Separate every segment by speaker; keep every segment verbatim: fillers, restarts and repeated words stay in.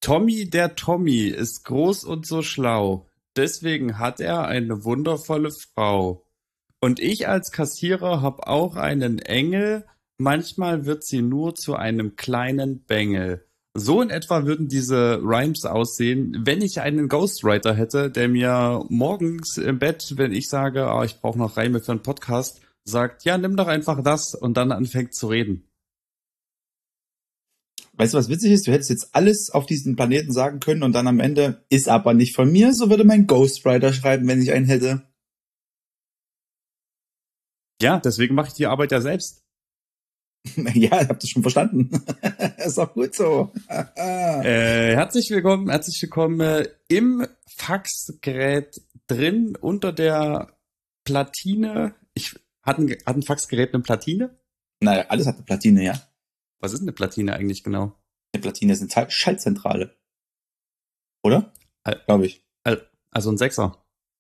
Speaker 1: Tommy der Tommy ist groß und so schlau. Deswegen hat er eine wundervolle Frau. Und ich als Kassierer hab auch einen Engel. Manchmal wird sie nur zu einem kleinen Bengel. So in etwa würden diese Rhymes aussehen, wenn ich einen Ghostwriter hätte, der mir morgens im Bett, wenn ich sage, oh, ich brauche noch Reime für einen Podcast, sagt, ja, nimm doch einfach das und dann anfängt zu reden.
Speaker 2: Weißt du, was witzig ist? Du hättest jetzt alles auf diesem Planeten sagen können und dann am Ende, ist aber nicht von mir, so würde mein Ghostwriter schreiben, wenn ich einen hätte.
Speaker 1: Ja, deswegen mache ich die Arbeit ja selbst.
Speaker 2: Ja, ich hab das schon verstanden. Ist auch gut so.
Speaker 1: äh, herzlich willkommen, herzlich willkommen äh, im Faxgerät drin, unter der Platine. Ich, hat ein, hat ein Faxgerät eine Platine?
Speaker 2: Naja, alles hat eine Platine, ja.
Speaker 1: Was ist eine Platine eigentlich genau?
Speaker 2: Eine Platine ist eine Zahl- Schaltzentrale. Oder?
Speaker 1: Al-
Speaker 2: Glaube ich.
Speaker 1: Al- Also ein Sechser.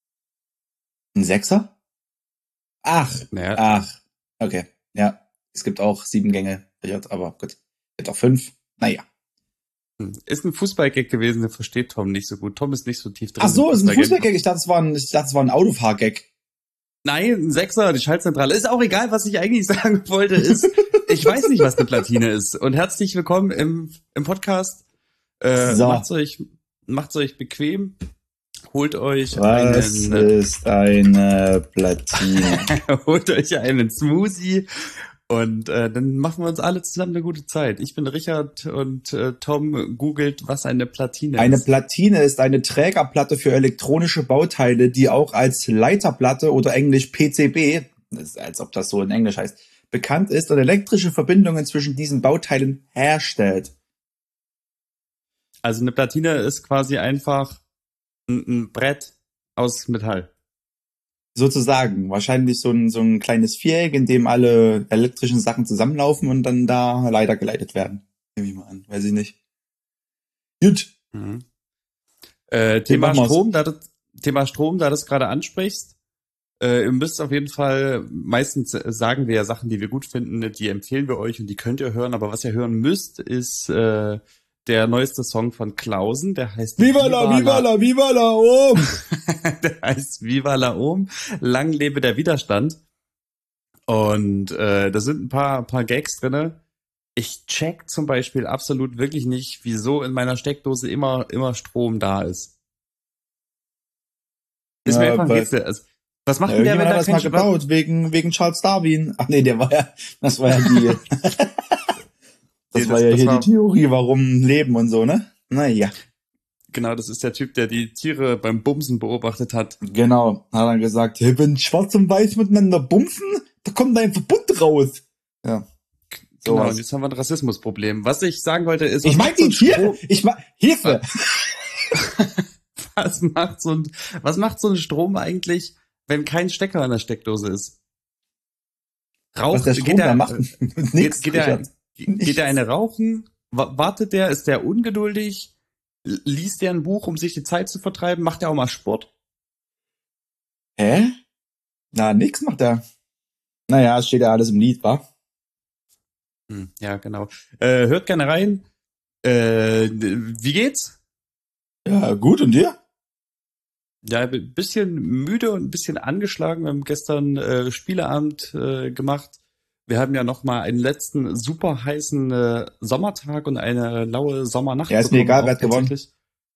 Speaker 2: Ein Sechser? Ach,
Speaker 1: Naja,
Speaker 2: ach. Okay, ja. Es gibt auch sieben Gänge, aber gut. Es gibt auch fünf. Naja.
Speaker 1: hm. Ist ein Fußballgag gewesen, den versteht Tom nicht so gut. Tom ist nicht so tief drin.
Speaker 2: Ach so,
Speaker 1: im
Speaker 2: ist ein
Speaker 1: Fußballgag.
Speaker 2: Fußballgag. Ich dachte, es war ein, ich dachte, es war ein Autofahrgag.
Speaker 1: Nein, ein Sechser, die Schaltzentrale. Ist auch egal, was ich eigentlich sagen wollte, ist, ich weiß nicht, was eine Platine ist. Und herzlich willkommen im, im Podcast. Äh,
Speaker 2: So.
Speaker 1: Macht's euch, macht's euch bequem. Holt euch
Speaker 2: Was
Speaker 1: einen,
Speaker 2: ist eine Platine?
Speaker 1: holt euch einen Smoothie und äh, dann machen wir uns alle zusammen eine gute Zeit. Ich bin Richard und äh, Tom googelt, was eine Platine
Speaker 2: Eine
Speaker 1: ist.
Speaker 2: Platine ist eine Trägerplatte für elektronische Bauteile, die auch als Leiterplatte oder englisch P C B, das ist, als ob das so in Englisch heißt, bekannt ist und elektrische Verbindungen zwischen diesen Bauteilen herstellt.
Speaker 1: Also eine Platine ist quasi einfach ein, ein Brett aus Metall.
Speaker 2: Sozusagen. Wahrscheinlich so ein, so ein kleines Viereck, in dem alle elektrischen Sachen zusammenlaufen und dann da Leiter geleitet werden. Nehme ich mal an. Weiß ich nicht. Gut.
Speaker 1: Mhm. Äh, Thema
Speaker 2: machen wir's.
Speaker 1: Strom, da das, Thema Strom, da du das gerade ansprichst. Äh, ihr müsst auf jeden Fall, meistens äh, sagen wir ja Sachen, die wir gut finden, die empfehlen wir euch und die könnt ihr hören, aber was ihr hören müsst, ist äh, der neueste Song von Klausen, der heißt
Speaker 2: Viva la, viva la, viva la, Om!
Speaker 1: der heißt Viva la Om, lang lebe der Widerstand. Und äh, da sind ein paar, paar Gags drinne. Ich check zum Beispiel absolut wirklich nicht, wieso in meiner Steckdose immer, immer Strom da ist. Ist mir
Speaker 2: Ja,
Speaker 1: einfach ein
Speaker 2: weil-
Speaker 1: Rätsel. Also, was macht
Speaker 2: Ja,
Speaker 1: denn der, wenn
Speaker 2: irgendjemand
Speaker 1: da
Speaker 2: hat das
Speaker 1: kein
Speaker 2: mal
Speaker 1: Strom...
Speaker 2: gebaut, wegen, wegen Charles Darwin. Ach nee, der war ja, das war ja die, das
Speaker 1: Nee,
Speaker 2: war
Speaker 1: das-
Speaker 2: ja
Speaker 1: das
Speaker 2: hier
Speaker 1: war-
Speaker 2: die Theorie, warum Leben und so, ne? Naja,
Speaker 1: Genau, das ist der Typ, der die Tiere beim Bumsen beobachtet hat.
Speaker 2: genau. Hat er gesagt, hey, wenn Schwarz und Weiß miteinander bumsen, da kommt ein Verbund raus. Ja.
Speaker 1: Genau,
Speaker 2: Sowas.
Speaker 1: und jetzt haben wir ein Rassismusproblem. Was ich sagen wollte ist,
Speaker 2: Ich
Speaker 1: was
Speaker 2: meine
Speaker 1: macht so ein
Speaker 2: die Tiere,
Speaker 1: Strom-
Speaker 2: ich mein, Hilfe!
Speaker 1: was macht so ein, was macht so ein Strom eigentlich, wenn kein Stecker in der Steckdose ist? Rauch,
Speaker 2: Was der Strom
Speaker 1: geht
Speaker 2: da
Speaker 1: der,
Speaker 2: macht,
Speaker 1: geht,
Speaker 2: nix.
Speaker 1: geht, der,
Speaker 2: Richard.
Speaker 1: geht der eine rauchen? Wa- Wartet der? Ist der ungeduldig? L- Liest der ein Buch, um sich die Zeit zu vertreiben? Macht der auch mal Sport?
Speaker 2: Hä? Na, nix macht er. Naja, es steht ja alles im Lied, wa?
Speaker 1: Hm, ja, genau. Äh, hört gerne rein. Äh, wie geht's?
Speaker 2: Ja, gut, und dir?
Speaker 1: Ja, ein bisschen müde und ein bisschen angeschlagen. Wir haben gestern äh, Spieleabend äh, gemacht. Wir haben ja noch mal einen letzten super heißen äh, Sommertag und eine laue Sommernacht.
Speaker 2: Ja, ist mir
Speaker 1: bekommen,
Speaker 2: egal,
Speaker 1: auch
Speaker 2: wer hat gewonnen.
Speaker 1: tatsächlich.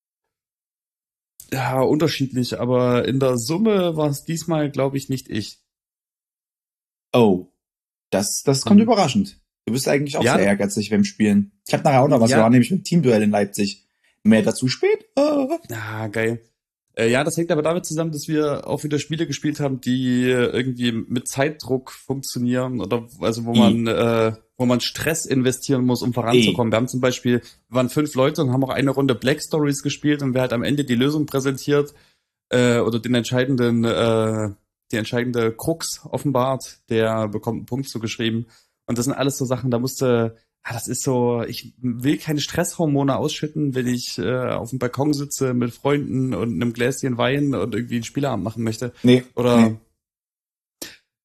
Speaker 1: Ja, unterschiedlich, aber in der Summe war es diesmal, glaube ich, nicht ich.
Speaker 2: Oh. Das, das kommt
Speaker 1: Mhm.
Speaker 2: überraschend. Du bist eigentlich auch
Speaker 1: Ja.
Speaker 2: sehr ehrgeizig beim Spielen. Ich habe nachher auch noch was,
Speaker 1: Ja.
Speaker 2: wir waren nämlich mit Teamduell in Leipzig. Mehr dazu spät. Ah.
Speaker 1: Ah, geil. Äh, ja, das hängt aber damit zusammen, dass wir auch wieder Spiele gespielt haben, die äh, irgendwie mit Zeitdruck funktionieren oder also wo
Speaker 2: I.
Speaker 1: man äh, wo man Stress investieren muss, um voranzukommen. Wir haben zum Beispiel, wir waren fünf Leute und haben auch eine Runde Black Stories gespielt und wer halt am Ende die Lösung präsentiert äh, oder den entscheidenden äh, die entscheidende Krux offenbart, der bekommt einen Punkt zugeschrieben. Und das sind alles so Sachen, da musste Ah, das ist so, ich will keine Stresshormone ausschütten, wenn ich äh, auf dem Balkon sitze mit Freunden und einem Gläschen Wein und irgendwie einen Spieleabend machen möchte.
Speaker 2: Nee.
Speaker 1: Oder
Speaker 2: Nee.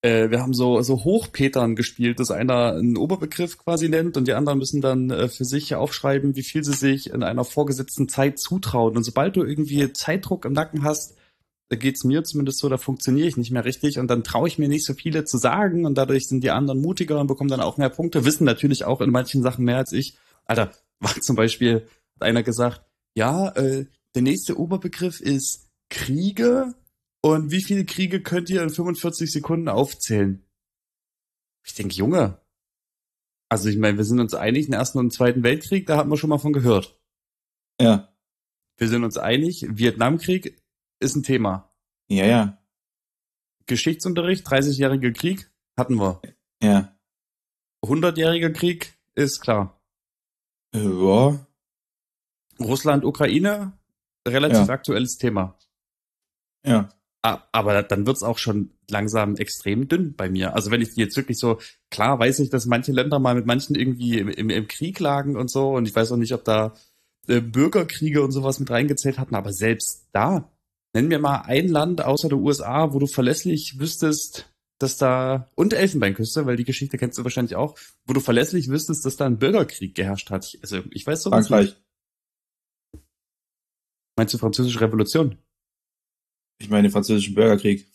Speaker 1: Äh, wir haben so, so Hochpetern gespielt, dass einer einen Oberbegriff quasi nennt und die anderen müssen dann äh, für sich aufschreiben, wie viel sie sich in einer vorgesetzten Zeit zutrauen. Und sobald du irgendwie Zeitdruck im Nacken hast, da geht's mir zumindest so, da funktioniere ich nicht mehr richtig und dann traue ich mir nicht so viele zu sagen und dadurch sind die anderen mutiger und bekommen dann auch mehr Punkte, wissen natürlich auch in manchen Sachen mehr als ich. Alter, war zum Beispiel, hat einer gesagt, ja, äh, der nächste Oberbegriff ist Kriege und wie viele Kriege könnt ihr in fünfundvierzig Sekunden aufzählen? Ich denke, Junge, also ich meine, wir sind uns einig, den Ersten und Zweiten Weltkrieg, da hat man schon mal von gehört.
Speaker 2: Ja.
Speaker 1: Wir sind uns einig, Vietnamkrieg ist ein Thema.
Speaker 2: Ja, ja.
Speaker 1: Geschichtsunterricht, dreißigjähriger Krieg, hatten wir.
Speaker 2: Ja.
Speaker 1: hundertjähriger Krieg, ist klar.
Speaker 2: Ja.
Speaker 1: Russland, Ukraine, relativ
Speaker 2: Ja.
Speaker 1: aktuelles Thema.
Speaker 2: Ja.
Speaker 1: Ah, aber dann wird's auch schon langsam extrem dünn bei mir. Also wenn ich die jetzt wirklich so, klar weiß ich, dass manche Länder mal mit manchen irgendwie im, im, im Krieg lagen und so und ich weiß auch nicht, ob da äh, Bürgerkriege und sowas mit reingezählt hatten, aber selbst da, nenn mir mal ein Land außer der U S A, wo du verlässlich wüsstest, dass da, und Elfenbeinküste, weil die Geschichte kennst du wahrscheinlich auch, wo du verlässlich wüsstest, dass da ein Bürgerkrieg geherrscht hat. Ich, also ich weiß sowas
Speaker 2: Frankreich.
Speaker 1: nicht. Meinst du Französische Revolution?
Speaker 2: Ich meine den französischen Bürgerkrieg.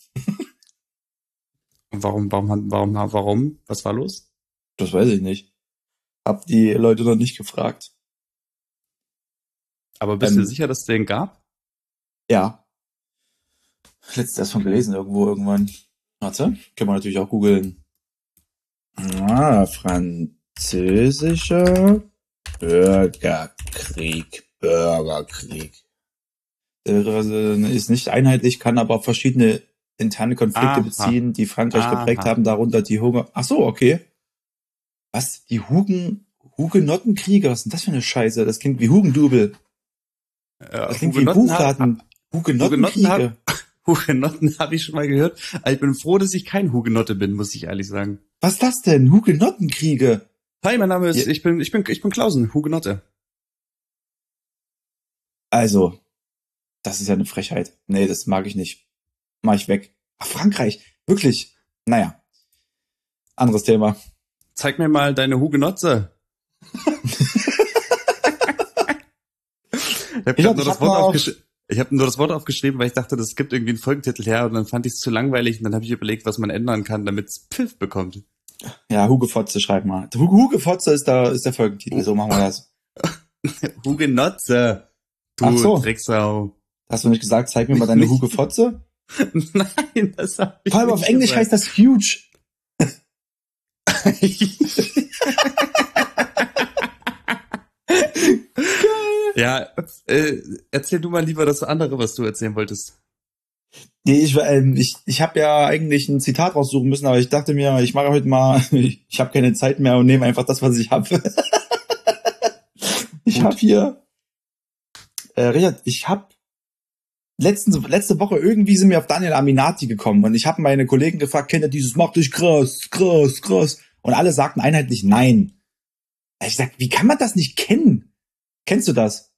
Speaker 1: Und warum, warum, warum, warum? Was war los?
Speaker 2: Das weiß ich nicht. Hab die Leute noch nicht gefragt.
Speaker 1: Aber bist
Speaker 2: Ähm,
Speaker 1: du sicher, dass es den gab?
Speaker 2: Ja. Letztes erst von gelesen irgendwo irgendwann. Warte, können wir natürlich auch googeln. Ah, französischer Bürgerkrieg. Bürgerkrieg. Der ist nicht einheitlich, kann aber auf verschiedene interne Konflikte
Speaker 1: Aha.
Speaker 2: beziehen, die Frankreich
Speaker 1: Aha.
Speaker 2: geprägt haben, darunter die Hunger. Ach so, okay. Was? Die Hugen, Hugenottenkriege? Was ist denn das für eine Scheiße? Das klingt wie Hugendubel.
Speaker 1: Ja,
Speaker 2: Das klingt wie ein
Speaker 1: Hugenotten hat-
Speaker 2: Buchladen. Hugenottenkriege.
Speaker 1: Hugenotten Hugenotten habe ich schon mal gehört. Aber ich bin froh, dass ich kein Hugenotte bin, muss ich ehrlich sagen.
Speaker 2: Was ist das denn? Hugenottenkriege.
Speaker 1: Hi, mein Name ist,
Speaker 2: Ja.
Speaker 1: ich bin, ich bin, ich bin Klausen, Hugenotte.
Speaker 2: Also, das ist ja eine Frechheit. Nee, das mag ich nicht. Mach ich weg. Ach, Frankreich. Wirklich. Naja. Anderes Thema.
Speaker 1: Zeig mir mal deine Hugenotze. ich habe
Speaker 2: Ich hab-
Speaker 1: nur,
Speaker 2: ich
Speaker 1: das
Speaker 2: hab
Speaker 1: Wort
Speaker 2: mal auf-
Speaker 1: aufgesch- ich hab nur das Wort aufgeschrieben, weil ich dachte, das gibt irgendwie einen Folgentitel her und dann fand ich es zu langweilig und dann habe ich überlegt, was man ändern kann, damit es Pfiff bekommt.
Speaker 2: Ja, Hugefotze, schreib mal. Huge, Hugefotze ist da, ist der Folgentitel. So machen wir das.
Speaker 1: Hugenotze. Du
Speaker 2: Ach so.
Speaker 1: Drecksau.
Speaker 2: Hast du nicht gesagt, zeig mir mal deine
Speaker 1: Nicht.
Speaker 2: Hugefotze?
Speaker 1: Nein, das habe ich
Speaker 2: Vor allem auf
Speaker 1: nicht
Speaker 2: Englisch
Speaker 1: gesagt.
Speaker 2: heißt das huge.
Speaker 1: Ja, äh, erzähl du mal lieber das andere, was du erzählen wolltest.
Speaker 2: Nee, ich, ähm, ich, ich habe ja eigentlich ein Zitat raussuchen müssen, aber ich dachte mir, ich mache heute mal, ich, ich habe keine Zeit mehr und nehme einfach das, was ich habe. ich
Speaker 1: Gut.
Speaker 2: habe hier, äh, Richard, ich habe letzten, letzte Woche irgendwie sind wir auf Daniel Aminati gekommen und ich habe meine Kollegen gefragt, kennt ihr dieses, macht dich krass, krass, krass. Und alle sagten einheitlich nein. Ich sag, wie kann man das nicht kennen? Kennst du das?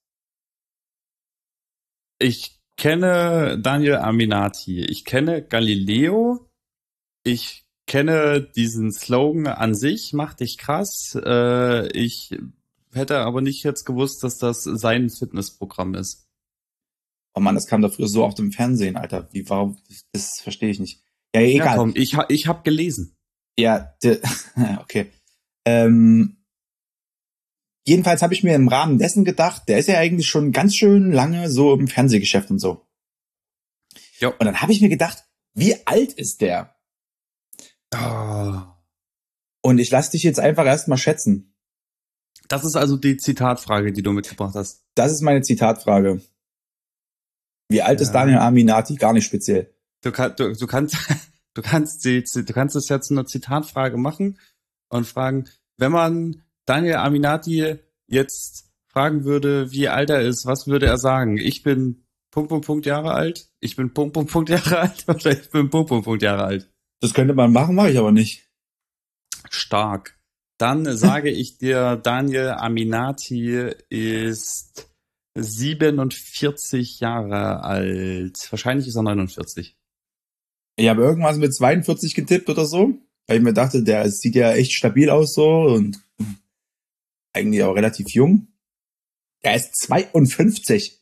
Speaker 1: Ich kenne Daniel Aminati, ich kenne Galileo, ich kenne diesen Slogan an sich, mach dich krass. Äh, ich hätte aber nicht jetzt gewusst, dass das sein Fitnessprogramm ist.
Speaker 2: Oh Mann, das kam da früher so auf dem Fernsehen, Alter. Wie, warum, das verstehe ich nicht. Ja,
Speaker 1: Ja,
Speaker 2: egal.
Speaker 1: komm, ich, ha- ich habe gelesen.
Speaker 2: Ja, de, okay. Ähm, jedenfalls habe ich mir im Rahmen dessen gedacht, der ist ja eigentlich schon ganz schön lange so im Fernsehgeschäft und so.
Speaker 1: Ja.
Speaker 2: Und dann habe ich mir gedacht, wie alt ist der?
Speaker 1: Oh.
Speaker 2: Und ich lasse dich jetzt einfach erstmal schätzen.
Speaker 1: Das ist also die Zitatfrage, die du mitgebracht hast.
Speaker 2: Das ist meine Zitatfrage. Wie alt
Speaker 1: Ja.
Speaker 2: ist Daniel Aminati? Gar nicht speziell.
Speaker 1: Du, kann, du, du kannst, du kannst die, du kannst es jetzt eine Zitatfrage machen und fragen, wenn man Daniel Aminati jetzt fragen würde, wie alt er ist, was würde er sagen? Ich bin Punkt, Punkt, Punkt Jahre alt, ich bin Punkt, Punkt, Punkt Jahre alt oder ich bin Punkt, Punkt, Punkt Jahre alt.
Speaker 2: Das könnte man machen, mache ich aber nicht.
Speaker 1: Stark. Dann sage ich dir, Daniel Aminati ist siebenundvierzig Jahre alt. Wahrscheinlich ist er neunundvierzig.
Speaker 2: Ich habe irgendwas mit zweiundvierzig getippt oder so, weil ich mir dachte, der sieht ja echt stabil aus so und eigentlich auch relativ jung. Er ist zweiundfünfzig.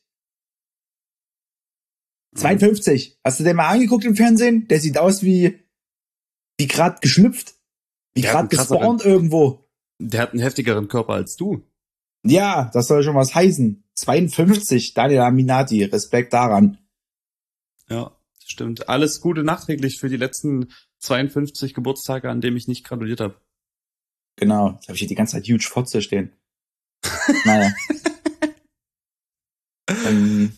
Speaker 2: zweiundfünfzig. Hast du den mal angeguckt im Fernsehen? Der sieht aus wie, wie gerade geschlüpft. Wie
Speaker 1: Der hat
Speaker 2: gerade
Speaker 1: einen krasseren-
Speaker 2: gespawnt irgendwo.
Speaker 1: Der hat einen heftigeren Körper als du.
Speaker 2: Ja, das soll schon was heißen. zweiundfünfzig, Daniel Aminati, Respekt daran.
Speaker 1: Ja, stimmt. Alles Gute nachträglich für die letzten zweiundfünfzig Geburtstage, an denen ich nicht gratuliert habe.
Speaker 2: Genau, jetzt habe ich hier die ganze Zeit Huge Fotze stehen. Naja. ähm,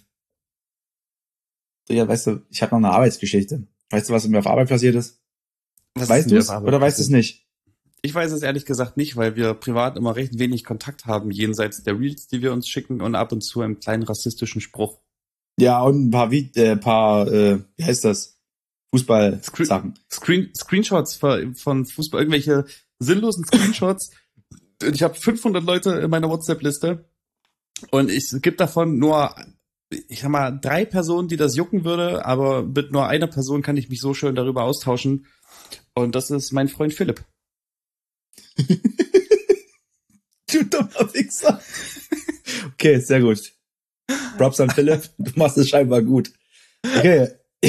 Speaker 2: ja, weißt du, ich habe noch eine Arbeitsgeschichte. Weißt du, was mir auf Arbeit passiert ist?
Speaker 1: Was
Speaker 2: Weißt
Speaker 1: ist
Speaker 2: du
Speaker 1: denn
Speaker 2: es
Speaker 1: dir auf
Speaker 2: oder
Speaker 1: Arbeit
Speaker 2: weißt du es
Speaker 1: passiert?
Speaker 2: nicht?
Speaker 1: Ich weiß es ehrlich gesagt nicht, weil wir privat immer recht wenig Kontakt haben, jenseits der Reels, die wir uns schicken und ab und zu einen kleinen rassistischen Spruch.
Speaker 2: Ja, und ein paar, Vi- äh, paar äh, wie heißt das? Fußball-Sachen.
Speaker 1: Screen Screenshots von von Fußball, irgendwelche sinnlosen Screenshots. Ich habe fünfhundert Leute in meiner WhatsApp-Liste und ich es gibt davon nur, ich sag mal, drei Personen, die das jucken würde, aber mit nur einer Person kann ich mich so schön darüber austauschen und das ist mein Freund Philipp.
Speaker 2: Du dummer Wichser. Okay, sehr gut. Props an Philipp, du machst es scheinbar gut. Okay.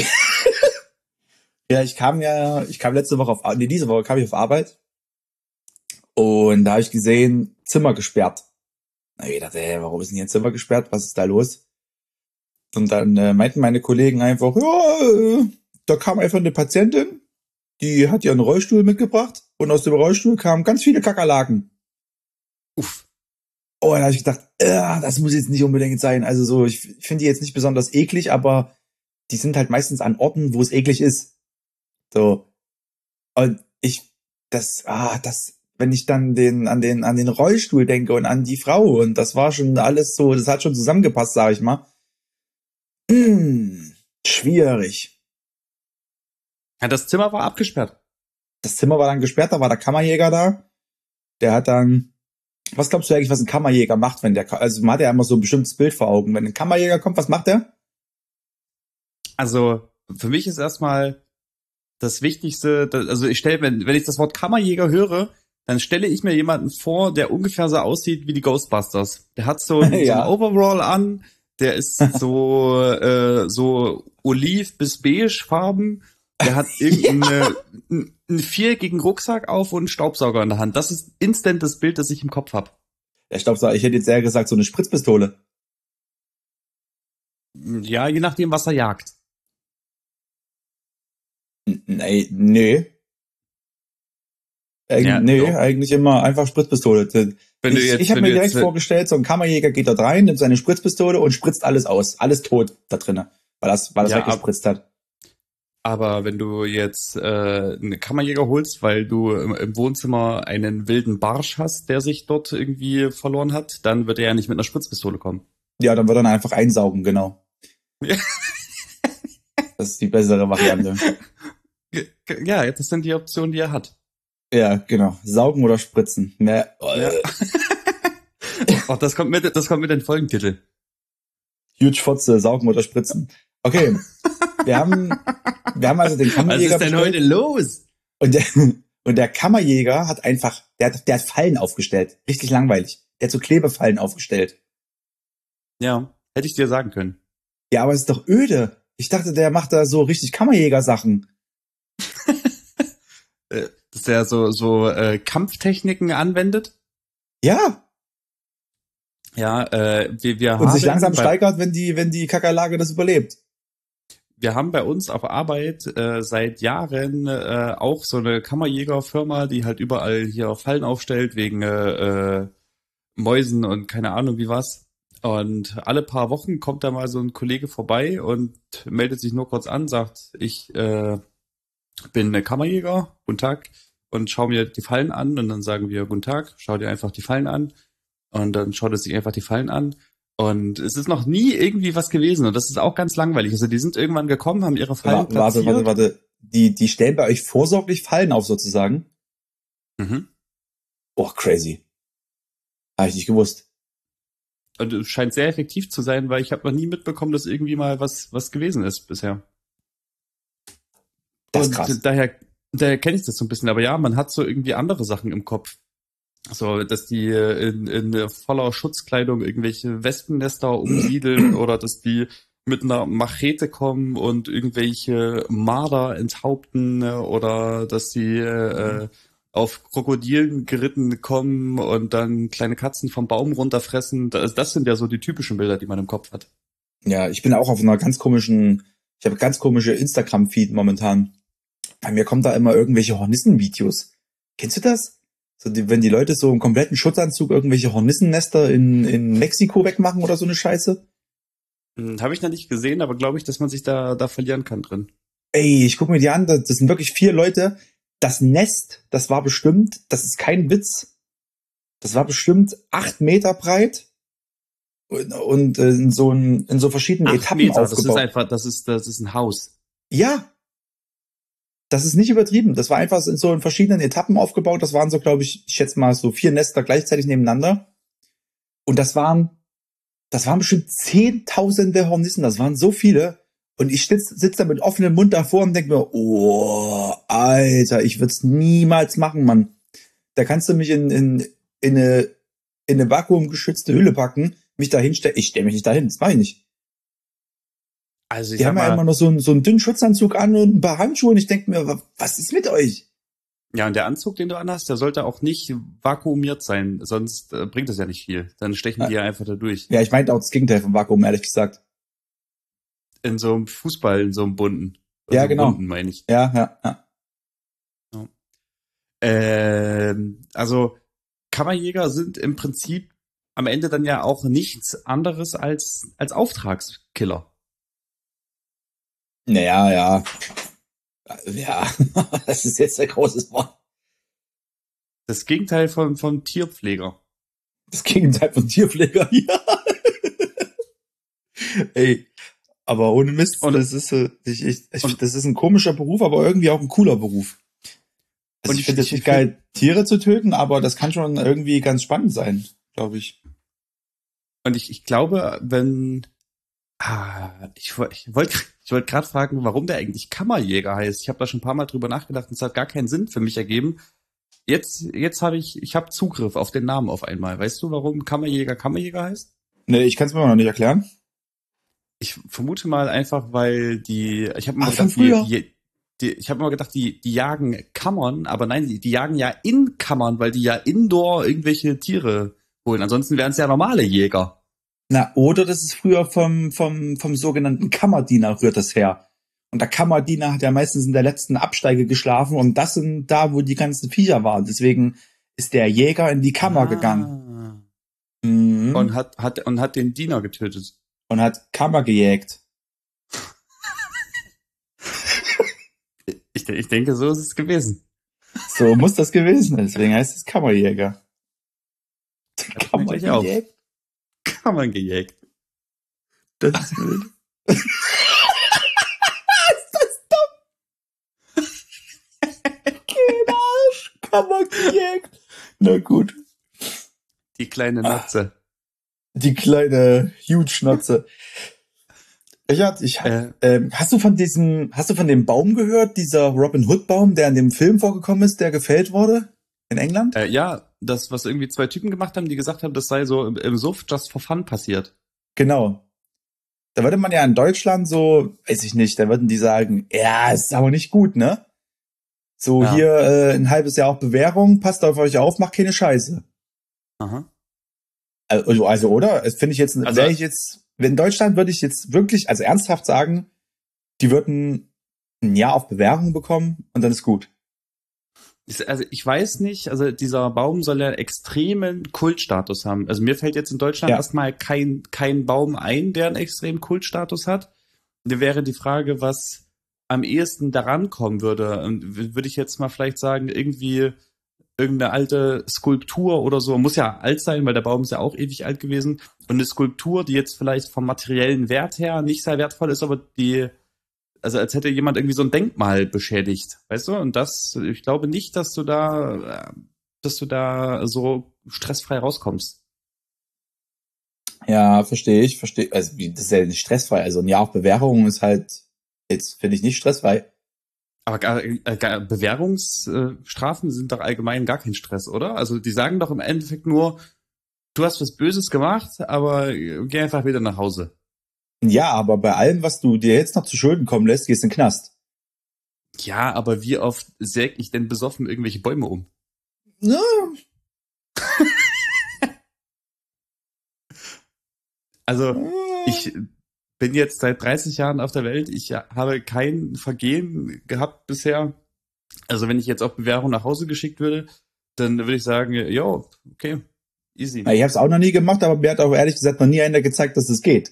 Speaker 2: Ja, ich kam ja, ich kam letzte Woche auf, Ar- nee, diese Woche kam ich auf Arbeit und da habe ich gesehen, Zimmer gesperrt. Na, ich dachte, hey, warum ist denn hier ein Zimmer gesperrt? Was ist da los? Und dann äh, meinten meine Kollegen einfach, ja, äh, da kam einfach eine Patientin, die hat ihren Rollstuhl mitgebracht und aus dem Rollstuhl kamen ganz viele Kakerlaken.
Speaker 1: Uff.
Speaker 2: Oh, da habe ich gedacht, äh, das muss jetzt nicht unbedingt sein. Also so, ich finde die jetzt nicht besonders eklig, aber die sind halt meistens an Orten, wo es eklig ist. So. Und ich, das, ah, das, wenn ich dann den, an den, an den Rollstuhl denke und an die Frau und das war schon alles so, das hat schon zusammengepasst, sag ich mal. Hm, schwierig.
Speaker 1: Ja, das Zimmer war abgesperrt.
Speaker 2: Das Zimmer war dann gesperrt, da war der Kammerjäger da. Der hat dann, was glaubst du eigentlich, was ein Kammerjäger macht, wenn der, also man hat ja immer so ein bestimmtes Bild vor Augen. Wenn ein Kammerjäger kommt, was macht der?
Speaker 1: Also für mich ist erstmal das Wichtigste, da- also ich stelle, wenn, wenn ich das Wort Kammerjäger höre, dann stelle ich mir jemanden vor, der ungefähr so aussieht wie die Ghostbusters. Der hat so, ein- so
Speaker 2: Ja.
Speaker 1: ein Overall an, der ist so äh, so oliv bis beige Farben. Der hat irgendeinen einen, einen viereckigen Rucksack auf und einen Staubsauger in der Hand. Das ist instant das Bild, das ich im Kopf habe.
Speaker 2: Der Staubsauger, ich hätte jetzt eher gesagt, so eine Spritzpistole.
Speaker 1: Ja, je nachdem, was er jagt.
Speaker 2: N- Nee, nee. Eig
Speaker 1: Ja,
Speaker 2: nee,
Speaker 1: doch.
Speaker 2: eigentlich immer einfach Spritzpistole.
Speaker 1: Wenn du
Speaker 2: ich
Speaker 1: jetzt,
Speaker 2: ich habe
Speaker 1: wenn
Speaker 2: mir
Speaker 1: du
Speaker 2: direkt
Speaker 1: jetzt,
Speaker 2: vorgestellt, so ein Kammerjäger geht dort rein, nimmt seine Spritzpistole und spritzt alles aus. Alles tot da drinnen, weil das, weil das
Speaker 1: Ja, ab-
Speaker 2: weggespritzt hat.
Speaker 1: Aber wenn du jetzt äh, einen Kammerjäger holst, weil du im, im Wohnzimmer einen wilden Barsch hast, der sich dort irgendwie verloren hat, dann wird er ja nicht mit einer Spritzpistole kommen.
Speaker 2: Ja, dann wird er ihn einfach einsaugen, genau.
Speaker 1: Ja.
Speaker 2: Das ist die bessere Variante.
Speaker 1: Ja, das sind die Optionen, die er hat.
Speaker 2: Ja, genau. Saugen oder spritzen. Ne,
Speaker 1: Ja. Oh, das kommt mit, das kommt mit den Folgentitel.
Speaker 2: Huge Fotze, saugen oder spritzen. Okay. Wir haben, wir haben also den
Speaker 1: Was
Speaker 2: Kammerjäger
Speaker 1: ist denn
Speaker 2: bestellt.
Speaker 1: heute los?
Speaker 2: Und der, und der Kammerjäger hat einfach, der hat, der hat Fallen aufgestellt. Richtig langweilig. Der hat so Klebefallen aufgestellt.
Speaker 1: Ja, hätte ich dir sagen können.
Speaker 2: Ja, aber es ist doch öde. Ich dachte, der macht da so richtig Kammerjäger-Sachen.
Speaker 1: Äh, Dass der so, so äh, Kampftechniken anwendet.
Speaker 2: Ja.
Speaker 1: Ja, äh, wir, wir
Speaker 2: Und
Speaker 1: haben
Speaker 2: sich langsam
Speaker 1: bei,
Speaker 2: steigert, wenn die, wenn die Kakerlake das überlebt.
Speaker 1: wir haben bei uns auf Arbeit äh, seit Jahren äh, auch so eine Kammerjägerfirma, die halt überall hier Fallen aufstellt wegen äh, äh, Mäusen und keine Ahnung wie was. Und alle paar Wochen kommt da mal so ein Kollege vorbei und meldet sich nur kurz an, sagt, ich äh, bin der Kammerjäger, guten Tag, und schau mir die Fallen an. Und dann sagen wir, guten Tag, schau dir einfach die Fallen an. Und dann schaut er sich einfach die Fallen an. Und es ist noch nie irgendwie was gewesen. Und das ist auch ganz langweilig. Also die sind irgendwann gekommen, haben ihre Fallen
Speaker 2: Warte,
Speaker 1: platziert.
Speaker 2: warte, warte. Die, die stellen bei euch vorsorglich Fallen auf, sozusagen.
Speaker 1: Mhm.
Speaker 2: Oh, crazy. Habe ich nicht gewusst.
Speaker 1: Und es scheint sehr effektiv zu sein, weil ich habe noch nie mitbekommen, dass irgendwie mal was was gewesen ist bisher.
Speaker 2: Das ist krass.
Speaker 1: Und daher, daher kenne ich das so ein bisschen. Aber ja, man hat so irgendwie andere Sachen im Kopf. So, dass die in, in voller Schutzkleidung irgendwelche Wespennester umsiedeln oder dass die mit einer Machete kommen und irgendwelche Marder enthaupten oder dass sie äh, auf Krokodilen geritten kommen und dann kleine Katzen vom Baum runterfressen. Das, das sind ja so die typischen Bilder, die man im Kopf hat.
Speaker 2: Ja, ich bin auch auf einer ganz komischen, ich habe ganz komische Instagram-Feed momentan. Bei mir kommen da immer irgendwelche Hornissen-Videos. Kennst du das? So, die, wenn die Leute so im kompletten Schutzanzug irgendwelche Hornissennester in, in Mexiko wegmachen oder so eine Scheiße?
Speaker 1: Hm, habe ich noch nicht gesehen, aber glaube ich, dass man sich da, da verlieren kann drin.
Speaker 2: Ey, ich guck mir die an, das, das sind wirklich vier Leute. Das Nest, das war bestimmt, das ist kein Witz, das war bestimmt acht Meter breit und, und äh, in so ein, in so verschiedenen
Speaker 1: Acht
Speaker 2: Etappen
Speaker 1: Meter, das ist
Speaker 2: aufgebaut.
Speaker 1: einfach, das ist, das ist ein Haus.
Speaker 2: Ja, das ist nicht übertrieben. Das war einfach in so in verschiedenen Etappen aufgebaut. Das waren so, glaube ich, ich schätze mal so vier Nester gleichzeitig nebeneinander. Und das waren, das waren bestimmt zehntausende Hornissen. Das waren so viele. Und ich sitz, sitz da mit offenem Mund davor und denk mir, oh, Alter, ich würde es niemals machen, Mann. Da kannst du mich in, in, in eine, in eine vakuumgeschützte Hülle packen, mich da hinstellen. Ich stelle mich nicht dahin, das mache ich nicht.
Speaker 1: Also ich
Speaker 2: Die
Speaker 1: sag
Speaker 2: haben ja
Speaker 1: mal,
Speaker 2: immer noch so einen, so einen dünnen Schutzanzug an und ein paar Handschuhe und ich denke mir, wa- was ist mit euch?
Speaker 1: ja, und der Anzug, den du anhast, der sollte auch nicht vakuumiert sein, sonst äh, bringt das ja nicht viel. Dann stechen die ja einfach da durch.
Speaker 2: Ja, ich meinte auch das Gegenteil vom Vakuum, ehrlich gesagt.
Speaker 1: In so einem Fußball, in so einem bunten.
Speaker 2: Ja,
Speaker 1: Also
Speaker 2: genau.
Speaker 1: bunten, meine ich.
Speaker 2: Ja, ja, ja.
Speaker 1: Ja. Ähm, also Kammerjäger sind im Prinzip am Ende dann ja auch nichts anderes als, als Auftragskiller.
Speaker 2: Naja, ja. Ja, das ist jetzt ein großes Wort.
Speaker 1: Das Gegenteil von, von Tierpfleger.
Speaker 2: Das Gegenteil von Tierpfleger, ja. Ey, aber ohne Mist,
Speaker 1: Und-
Speaker 2: das ist so, ich, ich, ich,
Speaker 1: und-
Speaker 2: das ist ein komischer Beruf, aber irgendwie auch ein cooler Beruf. Also
Speaker 1: Und
Speaker 2: ich
Speaker 1: ich-
Speaker 2: finde es
Speaker 1: ich
Speaker 2: nicht
Speaker 1: find-
Speaker 2: geil, Tiere zu töten, aber das kann schon irgendwie ganz spannend sein, glaube ich.
Speaker 1: Und ich, ich glaube, wenn, ah, ich, woll- ich wollte ich wollte gerade fragen, warum der eigentlich Kammerjäger heißt. Ich habe da schon ein paar Mal drüber nachgedacht und es hat gar keinen Sinn für mich ergeben. Jetzt, jetzt habe ich, ich habe Zugriff auf den Namen auf einmal. Weißt du, warum Kammerjäger Kammerjäger heißt?
Speaker 2: Nee, ich kann es mir noch nicht erklären.
Speaker 1: Ich vermute mal einfach, weil die, ich habe immer
Speaker 2: Ach, von
Speaker 1: gedacht, die,
Speaker 2: früher?
Speaker 1: die, die, ich habe immer gedacht, die, die jagen Kammern, aber nein, die, die jagen ja in Kammern, weil die ja indoor irgendwelche Tiere holen. Ansonsten wären es ja normale Jäger.
Speaker 2: Na, oder das ist früher vom, vom, vom sogenannten Kammerdiener rührt das her. Und der Kammerdiener hat ja meistens in der letzten Absteige geschlafen und das sind da, wo die ganzen Viecher waren. Deswegen ist der Jäger in die Kammer gegangen.
Speaker 1: Ah.
Speaker 2: Mhm.
Speaker 1: Und hat, hat, und hat den Diener getötet.
Speaker 2: Und hat Kammer gejägt.
Speaker 1: Ich, ich denke, so ist es gewesen.
Speaker 2: So muss das gewesen sein. Deswegen heißt es Kammerjäger.
Speaker 1: Schreibt mir gleich auf.
Speaker 2: Kammerjäger?
Speaker 1: Kammern gejagt.
Speaker 2: Das ist wild. Ist das dumm? Kein Arsch. Kammer gejagt. Na gut.
Speaker 1: Die kleine Natze.
Speaker 2: Die kleine Huge-Schnotze. Ich hab, ich hab,
Speaker 1: Äh.
Speaker 2: ähm, hast du von diesem, hast du von dem Baum gehört, dieser Robin Hood Baum, der in dem Film vorgekommen ist, der gefällt wurde? In England?
Speaker 1: Äh, ja, das, was irgendwie zwei Typen gemacht haben, die gesagt haben, das sei so im, im Suff just for fun passiert.
Speaker 2: Genau. Da würde man ja in Deutschland so, weiß ich nicht, da würden die sagen, ja, ist aber nicht gut, ne? So,
Speaker 1: Ja.
Speaker 2: hier äh, ein halbes Jahr auf Bewährung, passt auf euch auf, macht keine Scheiße.
Speaker 1: Aha.
Speaker 2: Also, also oder? Das finde ich jetzt,
Speaker 1: Also-
Speaker 2: wäre ich jetzt, wenn in Deutschland würde ich jetzt wirklich, also ernsthaft sagen, die würden ein Jahr auf Bewährung bekommen und dann ist gut.
Speaker 1: Ich- Also ich weiß nicht, also dieser Baum soll ja extremen Kultstatus haben. Also mir fällt jetzt in Deutschland
Speaker 2: Ja.
Speaker 1: erstmal kein, kein Baum ein, der einen extremen Kultstatus hat. Da wäre die Frage, was am ehesten daran kommen würde. Und w- würde ich jetzt mal vielleicht sagen, irgendwie irgendeine alte Skulptur oder so, muss ja alt sein, weil der Baum ist ja auch ewig alt gewesen. Und eine Skulptur, die jetzt vielleicht vom materiellen Wert her nicht sehr wertvoll ist, aber die, also als hätte jemand irgendwie so ein Denkmal beschädigt, weißt du? Und das, ich glaube nicht, dass du da, äh, dass du da so stressfrei rauskommst.
Speaker 2: Ja, verstehe ich, verstehe. Also wie- das ist ja nicht stressfrei. Also ein Jahr auf Bewährung ist halt, jetzt finde ich nicht stressfrei.
Speaker 1: Aber gar, äh, gar, Bewährungsstrafen sind doch allgemein gar kein Stress, oder? Also die sagen doch im Endeffekt nur, du hast was Böses gemacht, aber geh einfach wieder nach Hause.
Speaker 2: Ja, aber bei allem, was du dir jetzt noch zu Schulden kommen lässt, gehst du in den Knast.
Speaker 1: Ja, aber wie oft säg ich denn besoffen irgendwelche Bäume um?
Speaker 2: Ja.
Speaker 1: Also ich bin jetzt seit dreißig Jahren auf der Welt. Ich habe kein Vergehen gehabt bisher. Also wenn ich jetzt auf Bewährung nach Hause geschickt würde, dann würde ich sagen, jo, okay, easy.
Speaker 2: Ich habe es auch noch nie gemacht, aber mir hat auch ehrlich gesagt noch nie einer gezeigt, dass es geht.